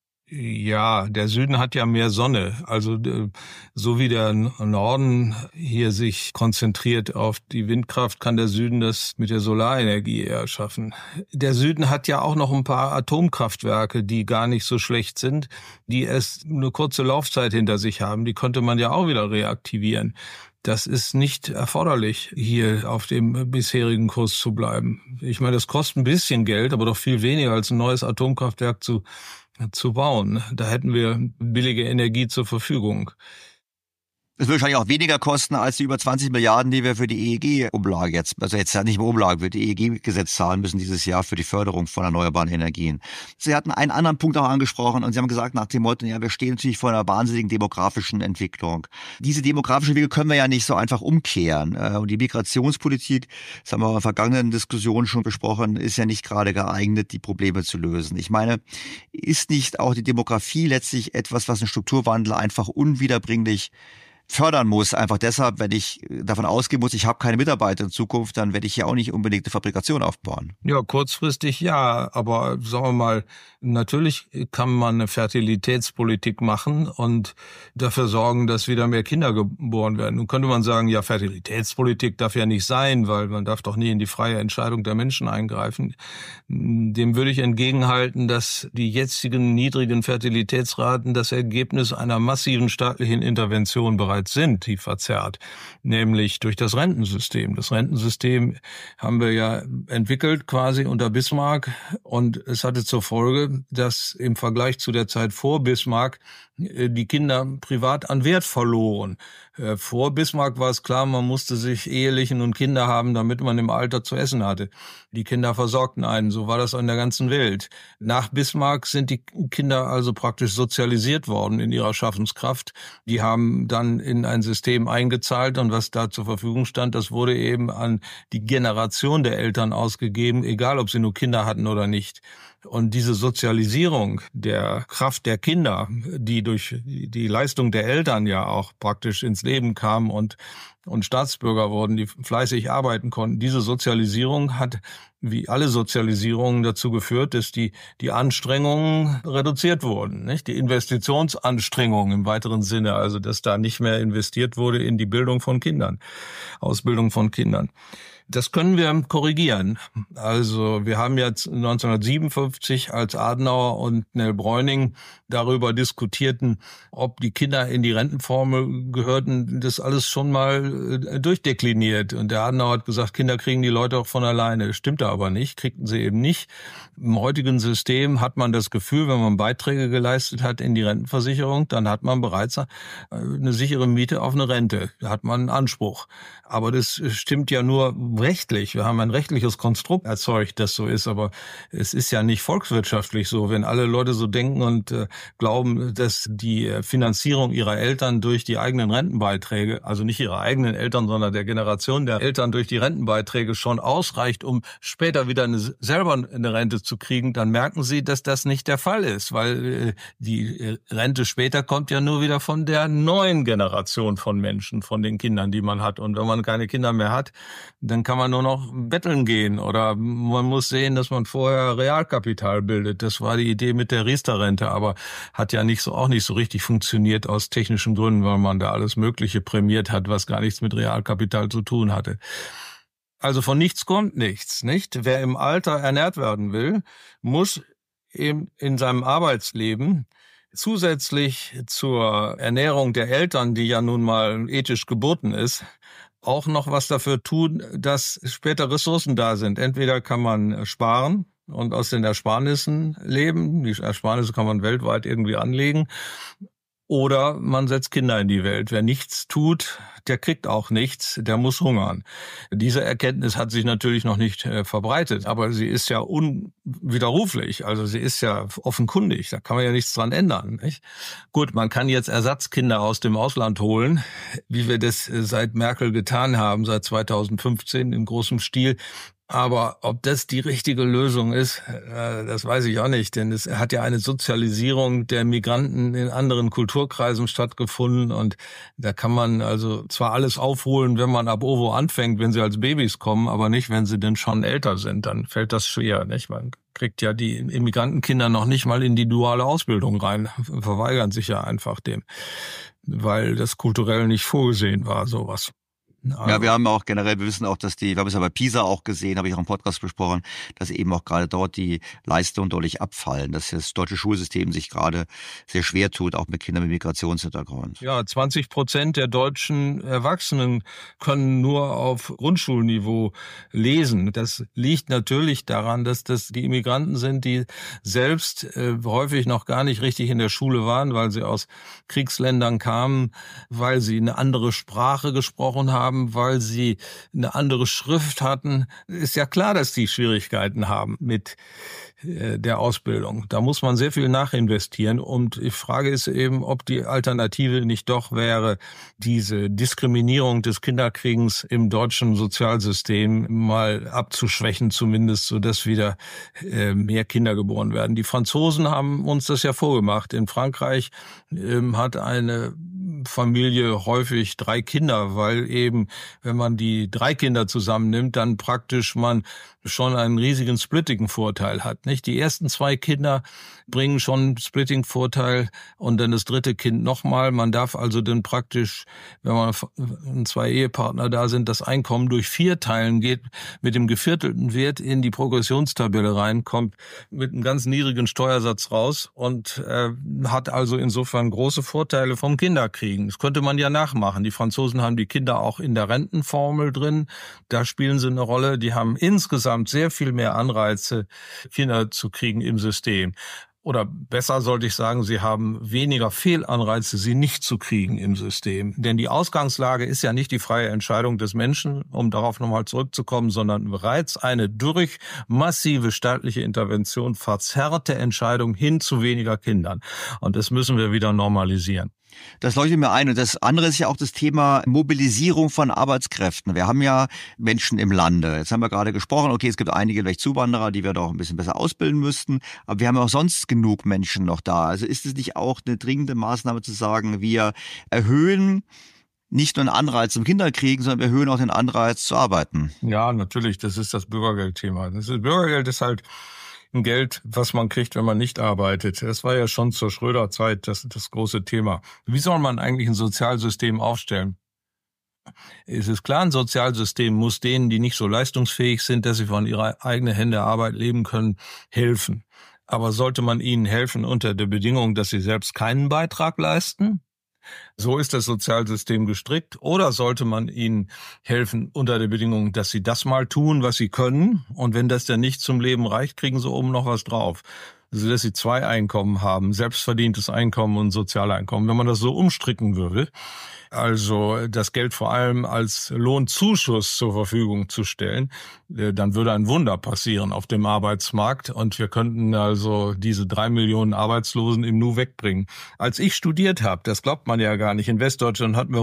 Ja, der Süden hat ja mehr Sonne. Also so wie der Norden hier sich konzentriert auf die Windkraft, kann der Süden das mit der Solarenergie eher schaffen. Der Süden hat ja auch noch ein paar Atomkraftwerke, die gar nicht so schlecht sind, die erst eine kurze Laufzeit hinter sich haben. Die könnte man ja auch wieder reaktivieren. Das ist nicht erforderlich, hier auf dem bisherigen Kurs zu bleiben. Ich meine, das kostet ein bisschen Geld, aber doch viel weniger als ein neues Atomkraftwerk zu bauen. Da hätten wir billige Energie zur Verfügung. Es wird wahrscheinlich auch weniger kosten als die über 20 Milliarden, die wir für die EEG-Umlage also jetzt ja nicht mehr Umlage, wird die EEG-Gesetz zahlen müssen dieses Jahr für die Förderung von erneuerbaren Energien. Sie hatten einen anderen Punkt auch angesprochen und Sie haben gesagt nach dem Motto, ja, wir stehen natürlich vor einer wahnsinnigen demografischen Entwicklung. Diese demografische Wege können wir ja nicht so einfach umkehren. Und die Migrationspolitik, das haben wir in der vergangenen Diskussion schon besprochen, ist ja nicht gerade geeignet, die Probleme zu lösen. Ich meine, ist nicht auch die Demografie letztlich etwas, was einen Strukturwandel einfach unwiederbringlich fördern muss, einfach deshalb, wenn ich davon ausgehen muss, ich habe keine Mitarbeiter in Zukunft, dann werde ich ja auch nicht unbedingt eine Fabrikation aufbauen. Ja, kurzfristig ja, aber sagen wir mal, natürlich kann man eine Fertilitätspolitik machen und dafür sorgen, dass wieder mehr Kinder geboren werden. Nun könnte man sagen, ja, Fertilitätspolitik darf ja nicht sein, weil man darf doch nie in die freie Entscheidung der Menschen eingreifen. Dem würde ich entgegenhalten, dass die jetzigen niedrigen Fertilitätsraten das Ergebnis einer massiven staatlichen Intervention bereits sind, die verzerrt, nämlich durch das Rentensystem. Das Rentensystem haben wir ja entwickelt quasi unter Bismarck und es hatte zur Folge, dass im Vergleich zu der Zeit vor Bismarck die Kinder privat an Wert verloren. Vor Bismarck war es klar, man musste sich ehelichen und Kinder haben, damit man im Alter zu essen hatte. Die Kinder versorgten einen, so war das in der ganzen Welt. Nach Bismarck sind die Kinder also praktisch sozialisiert worden in ihrer Schaffenskraft. Die haben dann in ein System eingezahlt und was da zur Verfügung stand, das wurde eben an die Generation der Eltern ausgegeben, egal ob sie nur Kinder hatten oder nicht. Und diese Sozialisierung der Kraft der Kinder, die durch die Leistung der Eltern ja auch praktisch ins Leben kam und Staatsbürger wurden, die fleißig arbeiten konnten, diese Sozialisierung hat, wie alle Sozialisierungen, dazu geführt, dass die Anstrengungen reduziert wurden, nicht? Die Investitionsanstrengungen im weiteren Sinne, also dass da nicht mehr investiert wurde in die Bildung von Kindern, Ausbildung von Kindern. Das können wir korrigieren. Also wir haben jetzt 1957, als Adenauer und Nell Bräuning darüber diskutierten, ob die Kinder in die Rentenformel gehörten, das alles schon mal durchdekliniert. Und der Adenauer hat gesagt, Kinder kriegen die Leute auch von alleine. Stimmte aber nicht, kriegten sie eben nicht. Im heutigen System hat man das Gefühl, wenn man Beiträge geleistet hat in die Rentenversicherung, dann hat man bereits eine sichere Miete auf eine Rente. Da hat man einen Anspruch. Aber das stimmt ja nur rechtlich. Wir haben ein rechtliches Konstrukt erzeugt, das so ist. Aber es ist ja nicht volkswirtschaftlich so. Wenn alle Leute so denken und glauben, dass die Finanzierung ihrer Eltern durch die eigenen Rentenbeiträge, also nicht ihre eigenen Eltern, sondern der Generation der Eltern durch die Rentenbeiträge schon ausreicht, um später wieder selber eine Rente zu kriegen, dann merken sie, dass das nicht der Fall ist. Weil die Rente später kommt ja nur wieder von der neuen Generation von Menschen, von den Kindern, die man hat. Und wenn man keine Kinder mehr hat, dann kann man nur noch betteln gehen oder man muss sehen, dass man vorher Realkapital bildet. Das war die Idee mit der Riester-Rente, aber hat ja auch nicht so richtig funktioniert aus technischen Gründen, weil man da alles Mögliche prämiert hat, was gar nichts mit Realkapital zu tun hatte. Also von nichts kommt nichts, nicht? Wer im Alter ernährt werden will, muss eben in seinem Arbeitsleben zusätzlich zur Ernährung der Eltern, die ja nun mal ethisch geboten ist, auch noch was dafür tun, dass später Ressourcen da sind. Entweder kann man sparen und aus den Ersparnissen leben. Die Ersparnisse kann man weltweit irgendwie anlegen. Oder man setzt Kinder in die Welt. Wer nichts tut, der kriegt auch nichts, der muss hungern. Diese Erkenntnis hat sich natürlich noch nicht verbreitet, aber sie ist ja unwiderruflich. Also sie ist ja offenkundig, da kann man ja nichts dran ändern, nicht? Gut, man kann jetzt Ersatzkinder aus dem Ausland holen, wie wir das seit Merkel getan haben, seit 2015 in großem Stil. Aber ob das die richtige Lösung ist, das weiß ich auch nicht, denn es hat ja eine Sozialisierung der Migranten in anderen Kulturkreisen stattgefunden und da kann man also zwar alles aufholen, wenn man ab Ovo anfängt, wenn sie als Babys kommen, aber nicht, wenn sie denn schon älter sind, dann fällt das schwer, nicht? Man kriegt ja die Immigrantenkinder noch nicht mal in die duale Ausbildung rein, verweigern sich ja einfach dem, weil das kulturell nicht vorgesehen war, sowas. Ja, wir haben auch generell, wir wissen auch, dass wir haben es ja bei PISA auch gesehen, habe ich auch im Podcast besprochen, dass eben auch gerade dort die Leistungen deutlich abfallen, dass das deutsche Schulsystem sich gerade sehr schwer tut, auch mit Kindern mit Migrationshintergrund. Ja, 20% der deutschen Erwachsenen können nur auf Grundschulniveau lesen. Das liegt natürlich daran, dass das die Immigranten sind, die selbst häufig noch gar nicht richtig in der Schule waren, weil sie aus Kriegsländern kamen, weil sie eine andere Sprache gesprochen haben, weil sie eine andere Schrift hatten. Ist ja klar, dass die Schwierigkeiten haben mit der Ausbildung. Da muss man sehr viel nachinvestieren und die Frage ist eben, ob die Alternative nicht doch wäre, diese Diskriminierung des Kinderkriegens im deutschen Sozialsystem mal abzuschwächen zumindest, sodass wieder mehr Kinder geboren werden. Die Franzosen haben uns das ja vorgemacht. In Frankreich hat eine Familie häufig 3 Kinder, weil eben, wenn man die 3 Kinder zusammennimmt, dann praktisch man schon einen riesigen Splitting-Vorteil hat, nicht? Die ersten 2 Kinder bringen schon einen Splitting-Vorteil und dann das 3. Kind nochmal. Man darf also dann praktisch, wenn man 2 Ehepartner da sind, das Einkommen durch 4 teilen, geht mit dem geviertelten Wert in die Progressionstabelle rein, kommt mit einem ganz niedrigen Steuersatz raus und hat also insofern große Vorteile vom Kinderkriegen. Das könnte man ja nachmachen. Die Franzosen haben die Kinder auch in der Rentenformel drin. Da spielen sie eine Rolle. Die haben insgesamt sehr viel mehr Anreize, Kinder zu kriegen im System. Oder besser sollte ich sagen, sie haben weniger Fehlanreize, sie nicht zu kriegen im System. Denn die Ausgangslage ist ja nicht die freie Entscheidung des Menschen, um darauf nochmal zurückzukommen, sondern bereits eine durch massive staatliche Intervention verzerrte Entscheidung hin zu weniger Kindern. Und das müssen wir wieder normalisieren. Das leuchtet mir ein. Und das andere ist ja auch das Thema Mobilisierung von Arbeitskräften. Wir haben ja Menschen im Lande. Jetzt haben wir gerade gesprochen, okay, es gibt einige vielleicht Zuwanderer, die wir doch ein bisschen besser ausbilden müssten. Aber wir haben ja auch sonst genug Menschen noch da. Also ist es nicht auch eine dringende Maßnahme zu sagen, wir erhöhen nicht nur einen Anreiz zum Kinderkriegen, sondern wir erhöhen auch den Anreiz zu arbeiten? Ja, natürlich. Das ist das Bürgergeldthema. Das Bürgergeld ist halt ein Geld, was man kriegt, wenn man nicht arbeitet. Das war ja schon zur Schröder-Zeit das große Thema. Wie soll man eigentlich ein Sozialsystem aufstellen? Es ist klar, ein Sozialsystem muss denen, die nicht so leistungsfähig sind, dass sie von ihrer eigenen Hände Arbeit leben können, helfen. Aber sollte man ihnen helfen unter der Bedingung, dass sie selbst keinen Beitrag leisten? So ist das Sozialsystem gestrickt. Oder sollte man ihnen helfen unter der Bedingung, dass sie das mal tun, was sie können? Und wenn das dann nicht zum Leben reicht, kriegen sie oben noch was drauf. Also dass sie 2 Einkommen haben, selbstverdientes Einkommen und Sozialeinkommen. Wenn man das so umstricken würde, also das Geld vor allem als Lohnzuschuss zur Verfügung zu stellen, dann würde ein Wunder passieren auf dem Arbeitsmarkt und wir könnten also diese 3 Millionen Arbeitslosen im Nu wegbringen. Als ich studiert habe, das glaubt man ja gar nicht, in Westdeutschland hatten wir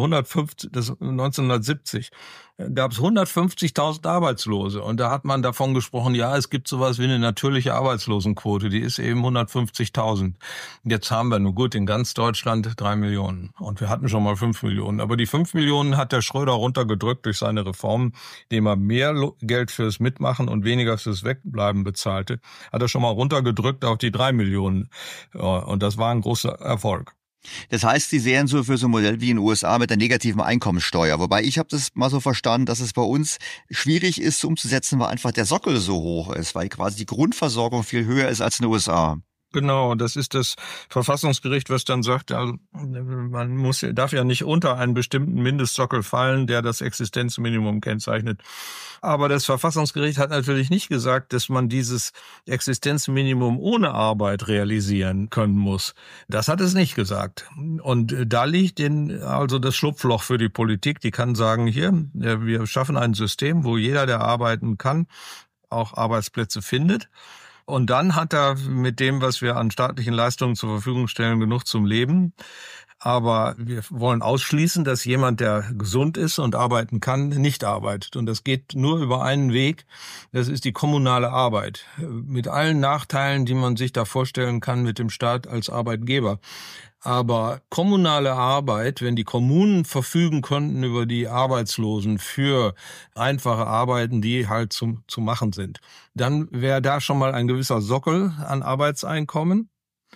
1970, gab es 150.000 Arbeitslose und da hat man davon gesprochen, ja, es gibt sowas wie eine natürliche Arbeitslosenquote, die ist eben 150.000. Jetzt haben wir nur gut in ganz Deutschland 3 Millionen und wir hatten schon mal 5 Millionen. Aber die 5 Millionen hat der Schröder runtergedrückt durch seine Reformen, indem er mehr Geld fürs Mitmachen und weniger fürs Wegbleiben bezahlte, hat er schon mal runtergedrückt auf die 3 Millionen. Und das war ein großer Erfolg. Das heißt, Sie sehen so für so ein Modell wie in den USA mit der negativen Einkommensteuer. Wobei ich habe das mal so verstanden, dass es bei uns schwierig ist umzusetzen, weil einfach der Sockel so hoch ist, weil quasi die Grundversorgung viel höher ist als in den USA. Genau, das ist das Verfassungsgericht, was dann sagt, also man darf ja nicht unter einen bestimmten Mindestsockel fallen, der das Existenzminimum kennzeichnet. Aber das Verfassungsgericht hat natürlich nicht gesagt, dass man dieses Existenzminimum ohne Arbeit realisieren können muss. Das hat es nicht gesagt. Und da liegt also das Schlupfloch für die Politik. Die kann sagen, hier, wir schaffen ein System, wo jeder, der arbeiten kann, auch Arbeitsplätze findet. Und dann hat er mit dem, was wir an staatlichen Leistungen zur Verfügung stellen, genug zum Leben. Aber wir wollen ausschließen, dass jemand, der gesund ist und arbeiten kann, nicht arbeitet. Und das geht nur über einen Weg. Das ist die kommunale Arbeit. Mit allen Nachteilen, die man sich da vorstellen kann mit dem Staat als Arbeitgeber. Aber kommunale Arbeit, wenn die Kommunen verfügen könnten über die Arbeitslosen für einfache Arbeiten, die halt zu machen sind, dann wäre da schon mal ein gewisser Sockel an Arbeitseinkommen.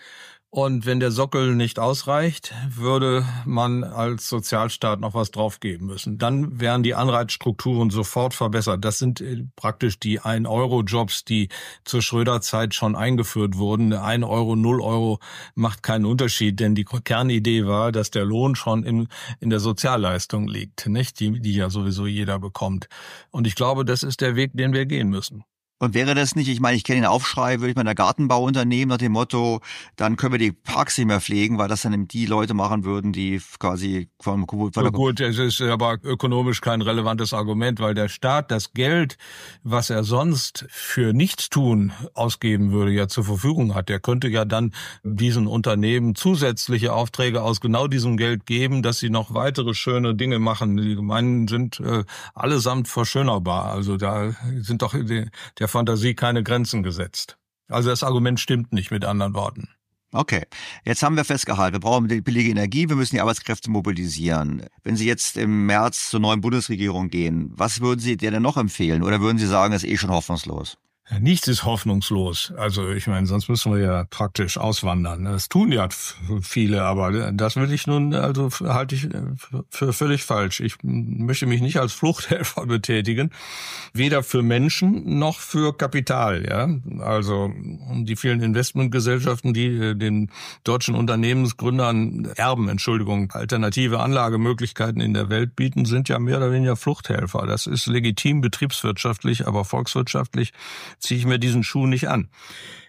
Und wenn der Sockel nicht ausreicht, würde man als Sozialstaat noch was draufgeben müssen. Dann wären die Anreizstrukturen sofort verbessert. Das sind praktisch die 1-Euro-Jobs, die zur Schröder-Zeit schon eingeführt wurden. 1 Euro, 0 Euro macht keinen Unterschied, denn die Kernidee war, dass der Lohn schon in der Sozialleistung liegt, nicht? Die ja sowieso jeder bekommt. Und ich glaube, das ist der Weg, den wir gehen müssen. Und wäre das nicht, ich meine, ich kenne den Aufschrei, würde ich mal in der Gartenbauunternehmen nach dem Motto, dann können wir die Parks nicht mehr pflegen, weil das dann eben die Leute machen würden, die quasi von der gut, es ist aber ökonomisch kein relevantes Argument, weil der Staat das Geld, was er sonst für Nichtstun ausgeben würde, ja zur Verfügung hat. Der könnte ja dann diesen Unternehmen zusätzliche Aufträge aus genau diesem Geld geben, dass sie noch weitere schöne Dinge machen. Die Gemeinden sind allesamt verschönerbar. Also da sind doch der Fantasie keine Grenzen gesetzt. Also das Argument stimmt nicht, mit anderen Worten. Okay, jetzt haben wir festgehalten, wir brauchen die billige Energie, wir müssen die Arbeitskräfte mobilisieren. Wenn Sie jetzt im März zur neuen Bundesregierung gehen, was würden Sie der denn noch empfehlen? Oder würden Sie sagen, das ist schon hoffnungslos? Nichts ist hoffnungslos. Also ich meine, sonst müssen wir ja praktisch auswandern. Das tun ja viele, aber das will ich nun, also halte ich für völlig falsch. Ich möchte mich nicht als Fluchthelfer betätigen, weder für Menschen noch für Kapital. Ja, also die vielen Investmentgesellschaften, die den deutschen Unternehmensgründern alternative Anlagemöglichkeiten in der Welt bieten, sind ja mehr oder weniger Fluchthelfer. Das ist legitim betriebswirtschaftlich, aber volkswirtschaftlich ziehe ich mir diesen Schuh nicht an.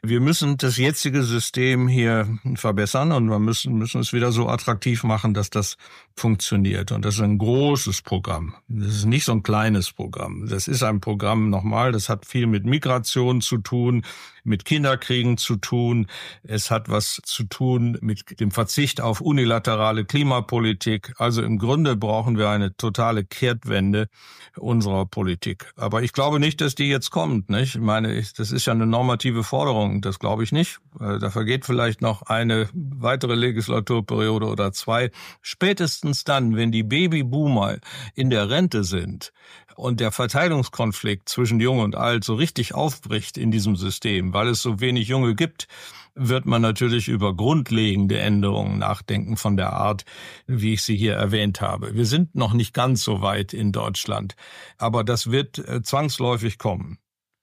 Wir müssen das jetzige System hier verbessern und wir müssen es wieder so attraktiv machen, dass das funktioniert. Und das ist ein großes Programm. Das ist nicht so ein kleines Programm. Das ist ein Programm, nochmal, das hat viel mit Migration zu tun, mit Kinderkriegen zu tun. Es hat was zu tun mit dem Verzicht auf unilaterale Klimapolitik. Also im Grunde brauchen wir eine totale Kehrtwende unserer Politik. Aber ich glaube nicht, dass die jetzt kommt, nicht? Ich meine, das ist ja eine normative Forderung. Das glaube ich nicht. Da vergeht vielleicht noch eine weitere Legislaturperiode oder 2. Spätestens dann, wenn die Babyboomer in der Rente sind und der Verteilungskonflikt zwischen Jung und Alt so richtig aufbricht in diesem System, weil es so wenig Junge gibt, wird man natürlich über grundlegende Änderungen nachdenken von der Art, wie ich sie hier erwähnt habe. Wir sind noch nicht ganz so weit in Deutschland, aber das wird zwangsläufig kommen.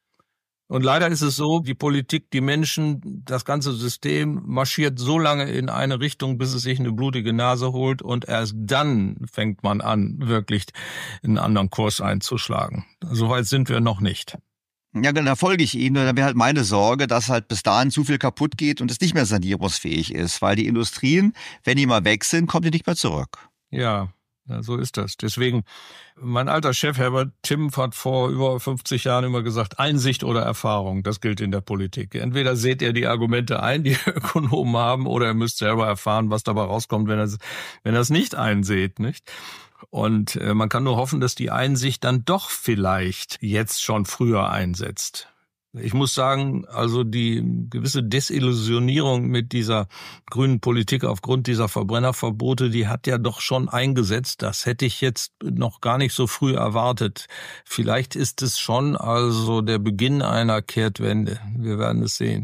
Und leider ist es so, die Politik, die Menschen, das ganze System marschiert so lange in eine Richtung, bis es sich eine blutige Nase holt und erst dann fängt man an, wirklich einen anderen Kurs einzuschlagen. Soweit sind wir noch nicht. Ja, da folge ich Ihnen. Da wäre halt meine Sorge, dass halt bis dahin zu viel kaputt geht und es nicht mehr sanierungsfähig ist, weil die Industrien, wenn die mal weg sind, kommen die nicht mehr zurück. Ja, so ist das. Deswegen, mein alter Chef Herbert Timm hat vor über 50 Jahren immer gesagt, Einsicht oder Erfahrung, das gilt in der Politik. Entweder seht ihr die Argumente ein, die Ökonomen haben, oder ihr müsst selber erfahren, was dabei rauskommt, wenn ihr es nicht einseht, nicht? Und man kann nur hoffen, dass die Einsicht dann doch vielleicht jetzt schon früher einsetzt. Ich muss sagen, also die gewisse Desillusionierung mit dieser grünen Politik aufgrund dieser Verbrennerverbote, die hat ja doch schon eingesetzt. Das hätte ich jetzt noch gar nicht so früh erwartet. Vielleicht ist es schon also der Beginn einer Kehrtwende. Wir werden es sehen.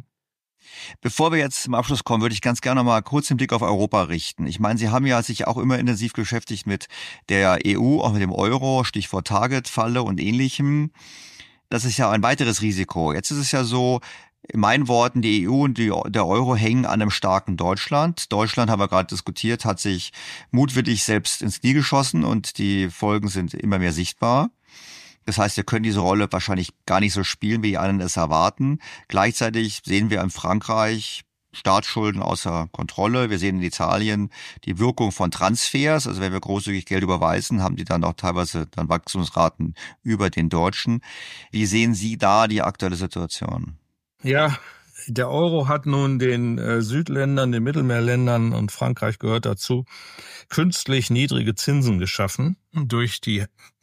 Bevor wir jetzt zum Abschluss kommen, würde ich ganz gerne mal kurz den Blick auf Europa richten. Ich meine, Sie haben ja sich auch immer intensiv beschäftigt mit der EU, auch mit dem Euro, Stichwort Target-Falle und Ähnlichem. Das ist ja ein weiteres Risiko. Jetzt ist es ja so, in meinen Worten, die EU und der Euro hängen an einem starken Deutschland. Deutschland, haben wir gerade diskutiert, hat sich mutwillig selbst ins Knie geschossen und die Folgen sind immer mehr sichtbar. Das heißt, wir können diese Rolle wahrscheinlich gar nicht so spielen, wie die anderen es erwarten. Gleichzeitig sehen wir in Frankreich Staatsschulden außer Kontrolle. Wir sehen in Italien die Wirkung von Transfers. Also wenn wir großzügig Geld überweisen, haben die dann auch teilweise dann Wachstumsraten über den Deutschen. Wie sehen Sie da die aktuelle Situation? Ja, der Euro hat nun den Südländern, den Mittelmeerländern, und Frankreich gehört dazu, künstlich niedrige Zinsen geschaffen durch die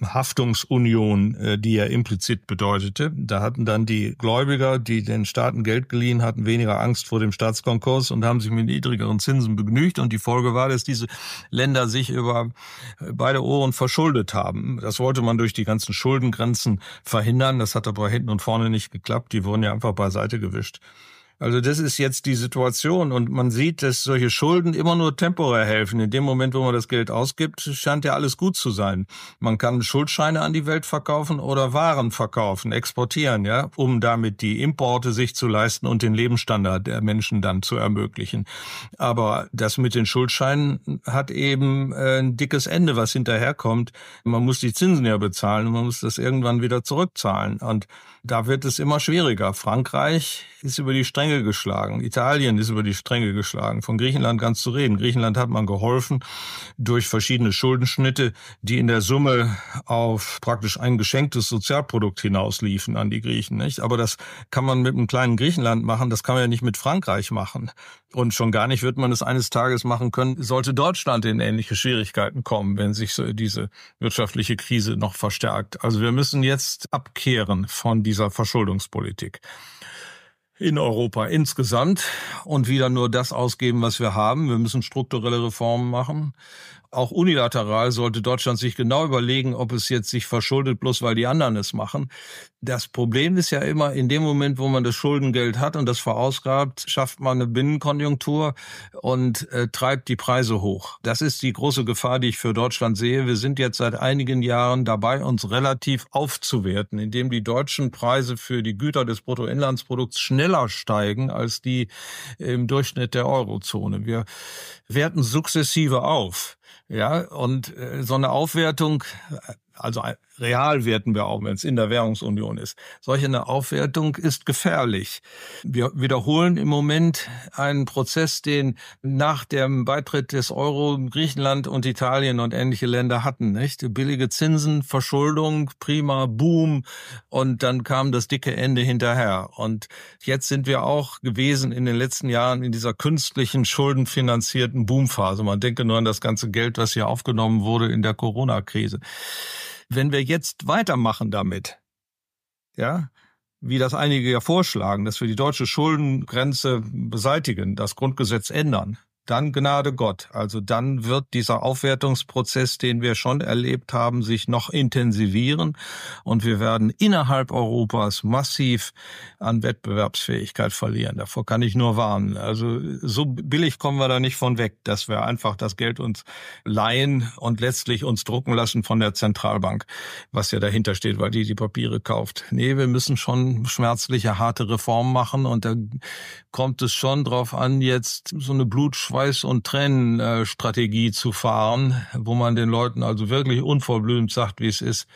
Haftungsunion, die er implizit bedeutete. Da hatten dann die Gläubiger, die den Staaten Geld geliehen hatten, weniger Angst vor dem Staatskonkurs und haben sich mit niedrigeren Zinsen begnügt. Und die Folge war, dass diese Länder sich über beide Ohren verschuldet haben. Das wollte man durch die ganzen Schuldengrenzen verhindern. Das hat aber hinten und vorne nicht geklappt. Die wurden ja einfach beiseite gewischt. Also das ist jetzt die Situation und man sieht, dass solche Schulden immer nur temporär helfen. In dem Moment, wo man das Geld ausgibt, scheint ja alles gut zu sein. Man kann Schuldscheine an die Welt verkaufen oder Waren verkaufen, exportieren, ja, um damit die Importe sich zu leisten und den Lebensstandard der Menschen dann zu ermöglichen. Aber das mit den Schuldscheinen hat eben ein dickes Ende, was hinterherkommt. Man muss die Zinsen ja bezahlen und man muss das irgendwann wieder zurückzahlen. Und da wird es immer schwieriger. Frankreich ist über die Stränge geschlagen. Italien ist über die Stränge geschlagen. Von Griechenland ganz zu reden. Griechenland hat man geholfen durch verschiedene Schuldenschnitte, die in der Summe auf praktisch ein geschenktes Sozialprodukt hinausliefen an die Griechen, nicht? Aber das kann man mit einem kleinen Griechenland machen. Das kann man ja nicht mit Frankreich machen. Und schon gar nicht wird man es eines Tages machen können, sollte Deutschland in ähnliche Schwierigkeiten kommen, wenn sich so diese wirtschaftliche Krise noch verstärkt. Also wir müssen jetzt abkehren von dieser Verschuldungspolitik in Europa insgesamt und wieder nur das ausgeben, was wir haben. Wir müssen strukturelle Reformen machen. Auch unilateral sollte Deutschland sich genau überlegen, ob es jetzt sich verschuldet, bloß weil die anderen es machen. Das Problem ist ja immer, in dem Moment, wo man das Schuldengeld hat und das verausgabt, schafft man eine Binnenkonjunktur und treibt die Preise hoch. Das ist die große Gefahr, die ich für Deutschland sehe. Wir sind jetzt seit einigen Jahren dabei, uns relativ aufzuwerten, indem die deutschen Preise für die Güter des Bruttoinlandsprodukts schneller steigen als die im Durchschnitt der Eurozone. Wir werten sukzessive auf. Ja, und so eine Aufwertung Also real werten wir auch, wenn es in der Währungsunion ist. Solch eine Aufwertung ist gefährlich. Wir wiederholen im Moment einen Prozess, den nach dem Beitritt des Euro Griechenland und Italien und ähnliche Länder hatten, nicht? Billige Zinsen, Verschuldung, prima, Boom, und dann kam das dicke Ende hinterher. Und jetzt sind wir auch gewesen in den letzten Jahren in dieser künstlichen, schuldenfinanzierten Boomphase. Man denke nur an das ganze Geld, was hier aufgenommen wurde in der Corona-Krise. Wenn wir jetzt weitermachen damit, ja, wie das einige ja vorschlagen, dass wir die deutsche Schuldengrenze beseitigen, das Grundgesetz ändern, dann Gnade Gott. Also dann wird dieser Aufwertungsprozess, den wir schon erlebt haben, sich noch intensivieren und wir werden innerhalb Europas massiv an Wettbewerbsfähigkeit verlieren. Davor kann ich nur warnen. Also so billig kommen wir da nicht von weg, dass wir einfach das Geld uns leihen und letztlich uns drucken lassen von der Zentralbank, was ja dahinter steht, weil die Papiere kauft. Nee, wir müssen schon schmerzliche, harte Reformen machen und da kommt es schon drauf an, jetzt so eine Schweiß- und Tränenstrategie zu fahren, wo man den Leuten also wirklich unverblümt sagt, wie es ist.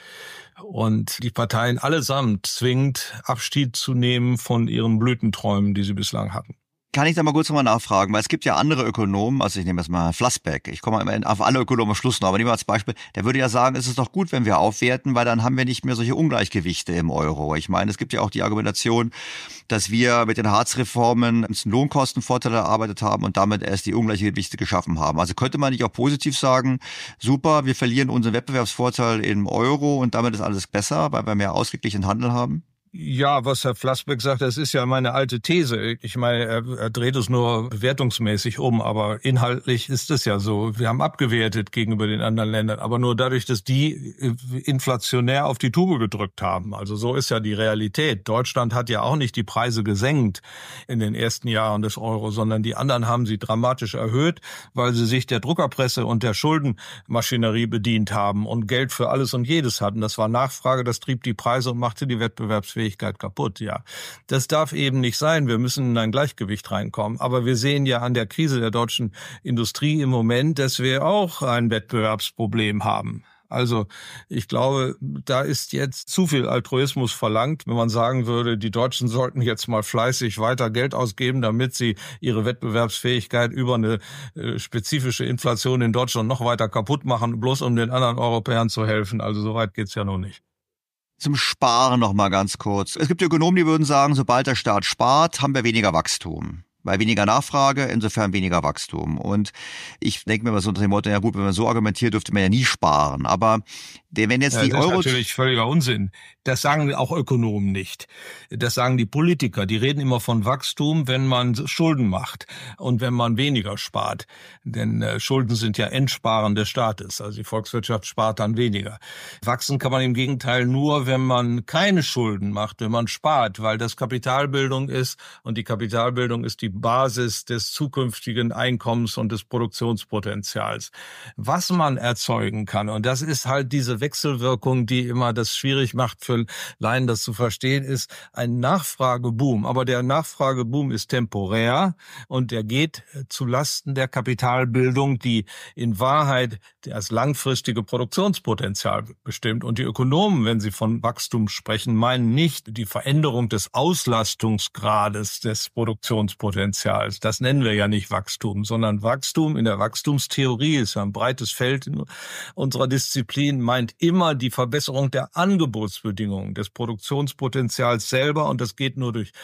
Und die Parteien allesamt zwingt, Abschied zu nehmen von ihren Blütenträumen, die sie bislang hatten. Kann ich da mal kurz nochmal nachfragen, weil es gibt ja andere Ökonomen, also ich nehme jetzt mal Flassbeck, ich komme immer auf alle Ökonomen am Schluss noch, aber nehmen wir als Beispiel, der würde ja sagen, es ist doch gut, wenn wir aufwerten, weil dann haben wir nicht mehr solche Ungleichgewichte im Euro. Ich meine, es gibt ja auch die Argumentation, dass wir mit den Hartz-Reformen einen Lohnkostenvorteil erarbeitet haben und damit erst die Ungleichgewichte geschaffen haben. Also könnte man nicht auch positiv sagen, super, wir verlieren unseren Wettbewerbsvorteil im Euro und damit ist alles besser, weil wir mehr ausgeglichenen Handel haben? Ja, was Herr Flassbeck sagt, das ist ja meine alte These. Ich meine, er dreht es nur bewertungsmäßig um, aber inhaltlich ist es ja so. Wir haben abgewertet gegenüber den anderen Ländern, aber nur dadurch, dass die inflationär auf die Tube gedrückt haben. Also so ist ja die Realität. Deutschland hat ja auch nicht die Preise gesenkt in den ersten Jahren des Euro, sondern die anderen haben sie dramatisch erhöht, weil sie sich der Druckerpresse und der Schuldenmaschinerie bedient haben und Geld für alles und jedes hatten. Das war Nachfrage, das trieb die Preise und machte die Wettbewerbsfähigkeit kaputt, ja. Das darf eben nicht sein. Wir müssen in ein Gleichgewicht reinkommen. Aber wir sehen ja an der Krise der deutschen Industrie im Moment, dass wir auch ein Wettbewerbsproblem haben. Also ich glaube, da ist jetzt zu viel Altruismus verlangt, wenn man sagen würde, die Deutschen sollten jetzt mal fleißig weiter Geld ausgeben, damit sie ihre Wettbewerbsfähigkeit über eine spezifische Inflation in Deutschland noch weiter kaputt machen, bloß um den anderen Europäern zu helfen. Also so weit geht's ja noch nicht. Zum Sparen noch mal ganz kurz. Es gibt Ökonomen, die würden sagen, sobald der Staat spart, haben wir weniger Wachstum. Weil weniger Nachfrage, insofern weniger Wachstum. Und ich denke mir mal so unter dem Motto, ja gut, wenn man so argumentiert, dürfte man ja nie sparen. Aber wenn jetzt die Euro... Das ist natürlich völliger Unsinn. Das sagen auch Ökonomen nicht. Das sagen die Politiker. Die reden immer von Wachstum, wenn man Schulden macht und wenn man weniger spart. Denn Schulden sind ja Entsparen des Staates. Also die Volkswirtschaft spart dann weniger. Wachsen kann man im Gegenteil nur, wenn man keine Schulden macht, wenn man spart, weil das Kapitalbildung ist und die Kapitalbildung ist die Basis des zukünftigen Einkommens und des Produktionspotenzials. Was man erzeugen kann, und das ist halt diese Wechselwirkung, die immer das schwierig macht für Laien, das zu verstehen, ist ein Nachfrageboom. Aber der Nachfrageboom ist temporär und der geht zu Lasten der Kapitalbildung, die in Wahrheit das langfristige Produktionspotenzial bestimmt. Und die Ökonomen, wenn sie von Wachstum sprechen, meinen nicht die Veränderung des Auslastungsgrades des Produktionspotenzials. Das nennen wir ja nicht Wachstum, sondern Wachstum in der Wachstumstheorie ist ja ein breites Feld in unserer Disziplin, meint immer die Verbesserung der Angebotsbedingungen, des Produktionspotenzials selber, und das geht nur durch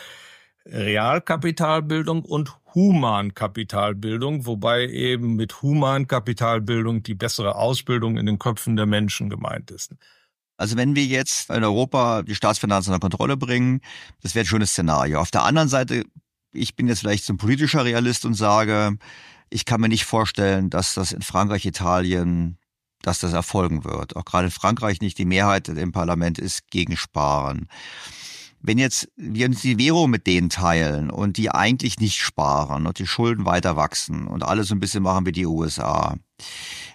Realkapitalbildung und Humankapitalbildung, wobei eben mit Humankapitalbildung die bessere Ausbildung in den Köpfen der Menschen gemeint ist. Also wenn wir jetzt in Europa die Staatsfinanzen unter Kontrolle bringen, das wäre ein schönes Szenario. Auf der anderen Seite, ich bin jetzt vielleicht so ein politischer Realist und sage, ich kann mir nicht vorstellen, dass das in Frankreich, Italien, dass das erfolgen wird. Auch gerade in Frankreich nicht. Die Mehrheit im Parlament ist gegen Sparen. Wenn jetzt wir uns die Währung mit denen teilen und die eigentlich nicht sparen und die Schulden weiter wachsen und alles so ein bisschen machen wie die USA,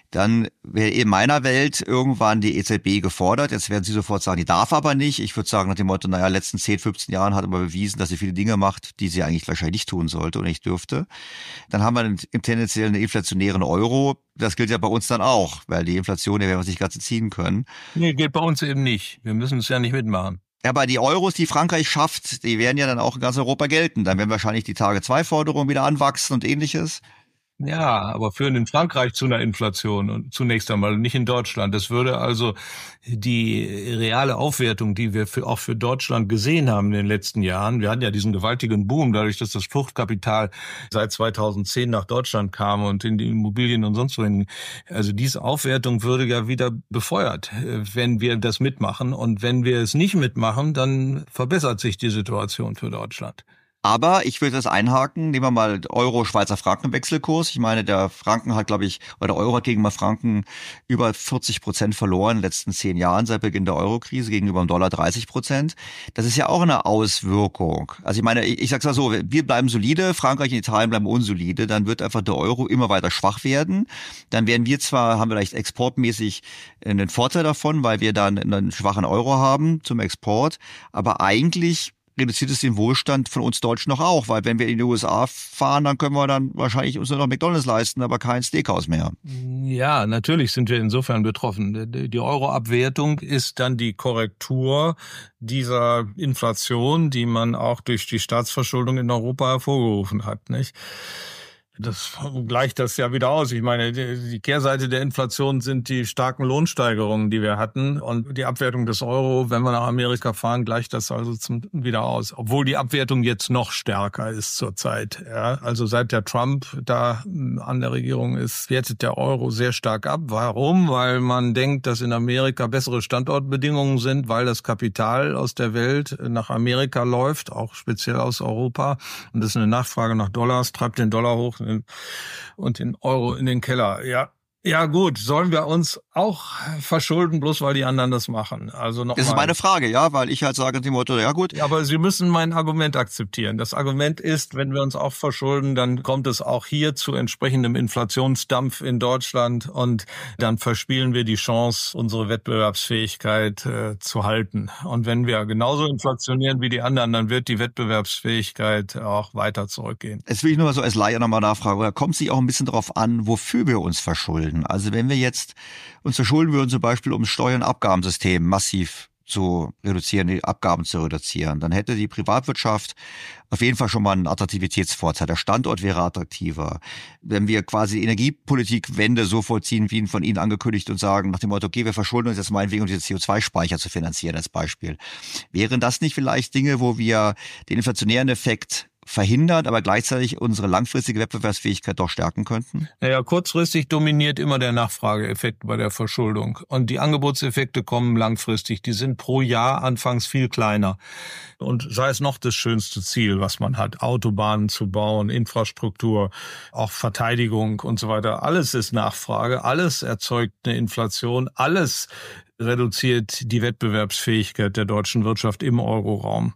dann wäre in meiner Welt irgendwann die EZB gefordert. Jetzt werden Sie sofort sagen, die darf aber nicht. Ich würde sagen nach dem Motto, naja, letzten 10, 15 Jahren hat aber bewiesen, dass sie viele Dinge macht, die sie eigentlich wahrscheinlich nicht tun sollte und nicht dürfte. Dann haben wir im tendenziell einen inflationären Euro. Das gilt ja bei uns dann auch, weil die Inflation, die werden wir uns nicht ganz ziehen können. Nee, geht bei uns eben nicht. Wir müssen es ja nicht mitmachen. Ja, aber die Euros, die Frankreich schafft, die werden ja dann auch in ganz Europa gelten. Dann werden wahrscheinlich die Tage-2-Forderungen wieder anwachsen und ähnliches. Ja, aber führen in Frankreich zu einer Inflation und zunächst einmal nicht in Deutschland. Das würde also die reale Aufwertung, die wir auch für Deutschland gesehen haben in den letzten Jahren, wir hatten ja diesen gewaltigen Boom, dadurch, dass das Fluchtkapital seit 2010 nach Deutschland kam und in die Immobilien und sonst wohin. Also diese Aufwertung würde ja wieder befeuert, wenn wir das mitmachen. Und wenn wir es nicht mitmachen, dann verbessert sich die Situation für Deutschland. Aber ich würde das einhaken, nehmen wir mal Euro-Schweizer-Franken-Wechselkurs. Ich meine, der Franken hat, glaube ich, oder der Euro hat gegenüber Franken über 40% verloren in den letzten 10 Jahren seit Beginn der Euro-Krise, gegenüber dem Dollar 30%. Das ist ja auch eine Auswirkung. Also ich meine, ich sag's mal so, wir bleiben solide, Frankreich und Italien bleiben unsolide, dann wird einfach der Euro immer weiter schwach werden. Dann werden wir zwar, haben wir vielleicht exportmäßig einen Vorteil davon, weil wir dann einen schwachen Euro haben zum Export, aber eigentlich reduziert es den Wohlstand von uns Deutschen noch auch, weil wenn wir in die USA fahren, dann können wir dann wahrscheinlich uns nur noch McDonald's leisten, aber kein Steakhouse mehr. Ja, natürlich sind wir insofern betroffen. Die Euro-Abwertung ist dann die Korrektur dieser Inflation, die man auch durch die Staatsverschuldung in Europa hervorgerufen hat, nicht? Das gleicht das ja wieder aus. Ich meine, die Kehrseite der Inflation sind die starken Lohnsteigerungen, die wir hatten. Und die Abwertung des Euro, wenn wir nach Amerika fahren, gleicht das also wieder aus. Obwohl die Abwertung jetzt noch stärker ist zurzeit. Ja, also seit der Trump da an der Regierung ist, wertet der Euro sehr stark ab. Warum? Weil man denkt, dass in Amerika bessere Standortbedingungen sind, weil das Kapital aus der Welt nach Amerika läuft, auch speziell aus Europa. Und das ist eine Nachfrage nach Dollars, treibt den Dollar hoch und den Euro in den Keller. Ja gut, sollen wir uns auch verschulden, bloß weil die anderen das machen? Also noch das ist meine Frage, ja, weil ich halt sage dem Motto, ja gut. Ja, aber Sie müssen mein Argument akzeptieren. Das Argument ist, wenn wir uns auch verschulden, dann kommt es auch hier zu entsprechendem Inflationsdampf in Deutschland und dann verspielen wir die Chance, unsere Wettbewerbsfähigkeit zu halten. Und wenn wir genauso inflationieren wie die anderen, dann wird die Wettbewerbsfähigkeit auch weiter zurückgehen. Jetzt will ich nur mal so als Laie nochmal nachfragen, da kommt es sich auch ein bisschen darauf an, wofür wir uns verschulden. Also wenn wir jetzt uns verschulden würden, zum Beispiel um Steuern- und Abgabensystem massiv zu reduzieren, die Abgaben zu reduzieren, dann hätte die Privatwirtschaft auf jeden Fall schon mal einen Attraktivitätsvorteil. Der Standort wäre attraktiver. Wenn wir quasi die Energiepolitikwende so vollziehen, wie von Ihnen angekündigt und sagen, nach dem Motto, okay, wir verschulden uns jetzt meinetwegen, um diese CO2-Speicher zu finanzieren als Beispiel. Wären das nicht vielleicht Dinge, wo wir den inflationären Effekt verhindert, aber gleichzeitig unsere langfristige Wettbewerbsfähigkeit doch stärken könnten? Naja, kurzfristig dominiert immer der Nachfrageeffekt bei der Verschuldung. Und die Angebotseffekte kommen langfristig. Die sind pro Jahr anfangs viel kleiner. Und sei es noch das schönste Ziel, was man hat, Autobahnen zu bauen, Infrastruktur, auch Verteidigung und so weiter. Alles ist Nachfrage, alles erzeugt eine Inflation, alles reduziert die Wettbewerbsfähigkeit der deutschen Wirtschaft im Euroraum.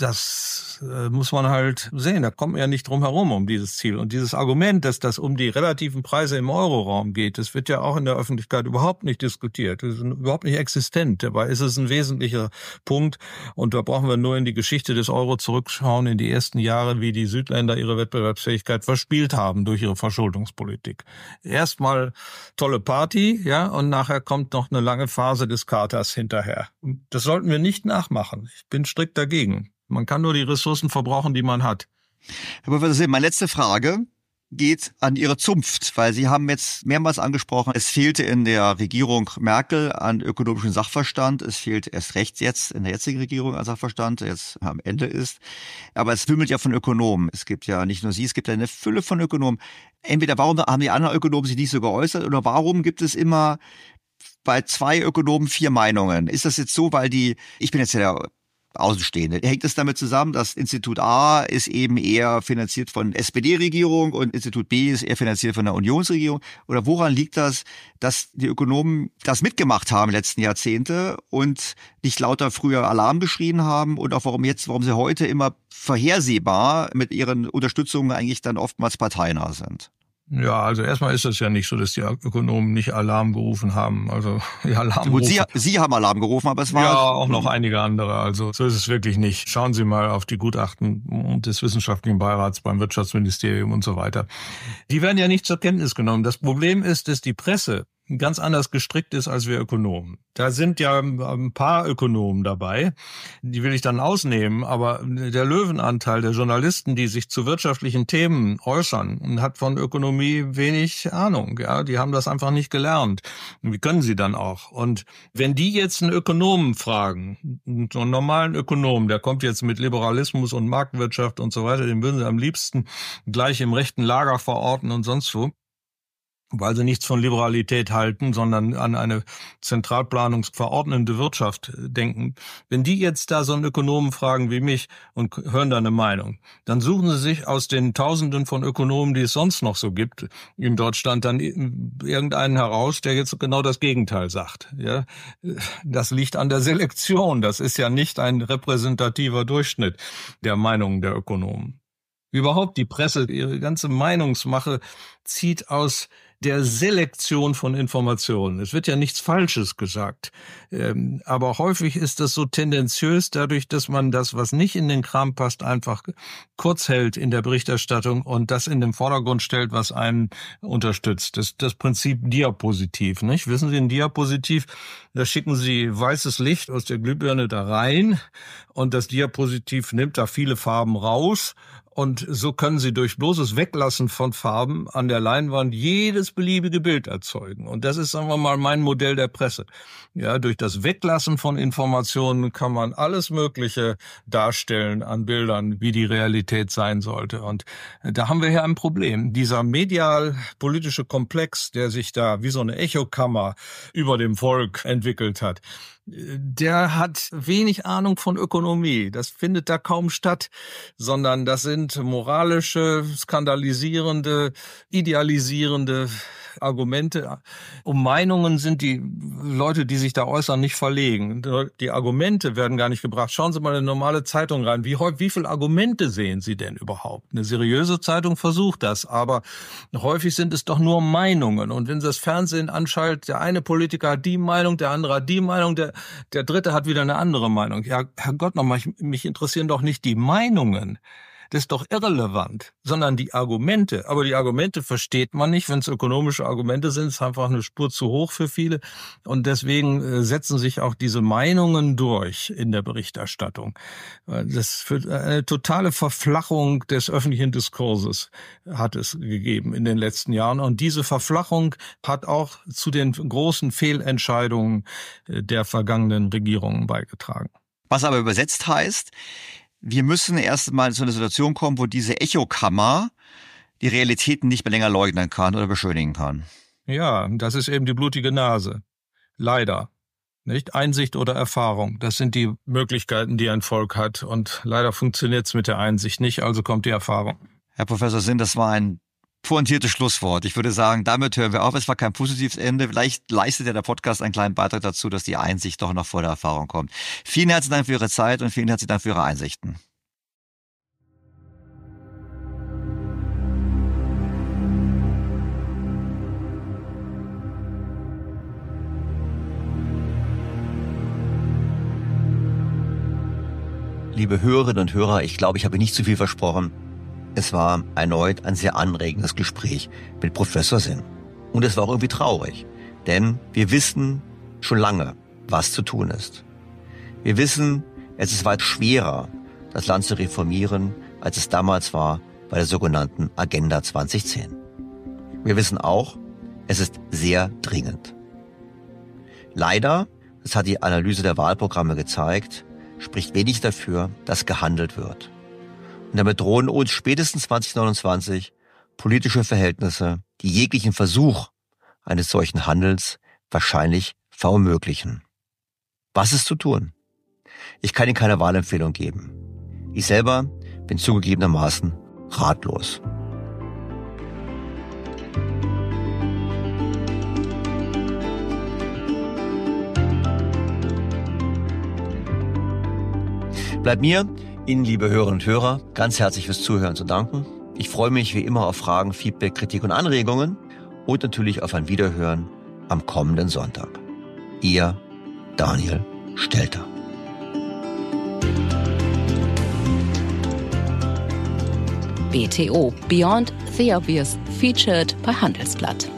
Das muss man halt sehen. Da kommt man ja nicht drum herum um dieses Ziel. Und dieses Argument, dass das um die relativen Preise im Euroraum geht, das wird ja auch in der Öffentlichkeit überhaupt nicht diskutiert. Das ist überhaupt nicht existent. Dabei ist es ein wesentlicher Punkt. Und da brauchen wir nur in die Geschichte des Euro zurückschauen, in die ersten Jahre, wie die Südländer ihre Wettbewerbsfähigkeit verspielt haben durch ihre Verschuldungspolitik. Erstmal tolle Party, ja, und nachher kommt noch eine lange Phase des Katers hinterher. Das sollten wir nicht nachmachen. Ich bin strikt dagegen. Man kann nur die Ressourcen verbrauchen, die man hat. Herr Professor, meine letzte Frage geht an Ihre Zunft, weil Sie haben jetzt mehrmals angesprochen, es fehlte in der Regierung Merkel an ökonomischem Sachverstand. Es fehlt erst recht jetzt in der jetzigen Regierung an Sachverstand, der jetzt am Ende ist. Aber es wimmelt ja von Ökonomen. Es gibt ja nicht nur Sie, es gibt ja eine Fülle von Ökonomen. Entweder warum haben die anderen Ökonomen sich nicht so geäußert oder warum gibt es immer bei 2 Ökonomen 4 Meinungen? Ist das jetzt so, weil ich bin jetzt ja der Außenstehende, hängt es damit zusammen, dass Institut A ist eben eher finanziert von SPD-Regierung und Institut B ist eher finanziert von der Unionsregierung? Oder woran liegt das, dass die Ökonomen das mitgemacht haben in den letzten Jahrzehnte und nicht lauter früher Alarm geschrien haben und auch warum sie heute immer vorhersehbar mit ihren Unterstützungen eigentlich dann oftmals parteinah sind? Ja, also erstmal ist es ja nicht so, dass die Ökonomen nicht Alarm gerufen haben. Also Gut, Sie haben Alarm gerufen, aber es war... Ja, auch noch einige andere. Also so ist es wirklich nicht. Schauen Sie mal auf die Gutachten des Wissenschaftlichen Beirats beim Wirtschaftsministerium und so weiter. Die werden ja nicht zur Kenntnis genommen. Das Problem ist, dass die Presse ganz anders gestrickt ist als wir Ökonomen. Da sind ja ein paar Ökonomen dabei, die will ich dann ausnehmen, aber der Löwenanteil der Journalisten, die sich zu wirtschaftlichen Themen äußern, hat von Ökonomie wenig Ahnung. Ja, die haben das einfach nicht gelernt. Wie können sie dann auch? Und wenn die jetzt einen Ökonomen fragen, so einen normalen Ökonomen, der kommt jetzt mit Liberalismus und Marktwirtschaft und so weiter, den würden sie am liebsten gleich im rechten Lager verorten und sonst wo, weil sie nichts von Liberalität halten, sondern an eine zentralplanungsverordnende Wirtschaft denken. Wenn die jetzt da so einen Ökonomen fragen wie mich und hören da eine Meinung, dann suchen sie sich aus den Tausenden von Ökonomen, die es sonst noch so gibt in Deutschland, dann irgendeinen heraus, der jetzt genau das Gegenteil sagt. Ja, das liegt an der Selektion. Das ist ja nicht ein repräsentativer Durchschnitt der Meinungen der Ökonomen. Überhaupt die Presse, ihre ganze Meinungsmache zieht aus der Selektion von Informationen. Es wird ja nichts Falsches gesagt, aber häufig ist das so tendenziös dadurch, dass man das, was nicht in den Kram passt, einfach kurz hält in der Berichterstattung und das in den Vordergrund stellt, was einen unterstützt. Das Prinzip Diapositiv, nicht? Wissen Sie, ein Diapositiv, da schicken Sie weißes Licht aus der Glühbirne da rein und das Diapositiv nimmt da viele Farben raus. Und so können Sie durch bloßes Weglassen von Farben an der Leinwand jedes beliebige Bild erzeugen. Und das ist, sagen wir mal, mein Modell der Presse. Ja, durch das Weglassen von Informationen kann man alles Mögliche darstellen an Bildern, wie die Realität sein sollte. Und da haben wir hier ein Problem. Dieser medial-politische Komplex, der sich da wie so eine Echokammer über dem Volk entwickelt hat, der hat wenig Ahnung von Ökonomie. Das findet da kaum statt, sondern das sind moralische, skandalisierende, idealisierende Argumente. Um Meinungen sind die Leute, die sich da äußern, nicht verlegen. Die Argumente werden gar nicht gebracht. Schauen Sie mal in eine normale Zeitung rein. Wie viele Argumente sehen Sie denn überhaupt? Eine seriöse Zeitung versucht das, aber häufig sind es doch nur Meinungen. Und wenn Sie das Fernsehen anschalten, der eine Politiker hat die Meinung, der andere hat die Meinung, der dritte hat wieder eine andere Meinung. Ja, Herrgott nochmal, mich interessieren doch nicht die Meinungen. Das ist doch irrelevant, sondern die Argumente. Aber die Argumente versteht man nicht, wenn es ökonomische Argumente sind. Es ist einfach eine Spur zu hoch für viele. Und deswegen setzen sich auch diese Meinungen durch in der Berichterstattung. Das für eine totale Verflachung des öffentlichen Diskurses hat es gegeben in den letzten Jahren. Und diese Verflachung hat auch zu den großen Fehlentscheidungen der vergangenen Regierungen beigetragen. Was aber übersetzt heißt, wir müssen erst mal zu einer Situation kommen, wo diese Echokammer die Realitäten nicht mehr länger leugnen kann oder beschönigen kann. Ja, das ist eben die blutige Nase. Leider. Nicht? Einsicht oder Erfahrung. Das sind die Möglichkeiten, die ein Volk hat. Und leider funktioniert es mit der Einsicht nicht, also kommt die Erfahrung. Herr Professor Sinn, das war ein pointiertes Schlusswort. Ich würde sagen, damit hören wir auf. Es war kein positives Ende. Vielleicht leistet ja der Podcast einen kleinen Beitrag dazu, dass die Einsicht doch noch vor der Erfahrung kommt. Vielen herzlichen Dank für Ihre Zeit und vielen herzlichen Dank für Ihre Einsichten. Liebe Hörerinnen und Hörer, ich glaube, ich habe nicht zu viel versprochen. Es war erneut ein sehr anregendes Gespräch mit Professor Sinn. Und es war auch irgendwie traurig, denn wir wissen schon lange, was zu tun ist. Wir wissen, es ist weit schwerer, das Land zu reformieren, als es damals war bei der sogenannten Agenda 2010. Wir wissen auch, es ist sehr dringend. Leider, das hat die Analyse der Wahlprogramme gezeigt, spricht wenig dafür, dass gehandelt wird. Und damit drohen uns spätestens 2029 politische Verhältnisse, die jeglichen Versuch eines solchen Handels wahrscheinlich verunmöglichen. Was ist zu tun? Ich kann Ihnen keine Wahlempfehlung geben. Ich selber bin zugegebenermaßen ratlos. Bleibt mir, Ihnen, liebe Hörerinnen und Hörer, ganz herzlich fürs Zuhören zu danken. Ich freue mich wie immer auf Fragen, Feedback, Kritik und Anregungen und natürlich auf ein Wiederhören am kommenden Sonntag. Ihr Daniel Stelter. BTO Beyond the Obvious featured bei Handelsblatt.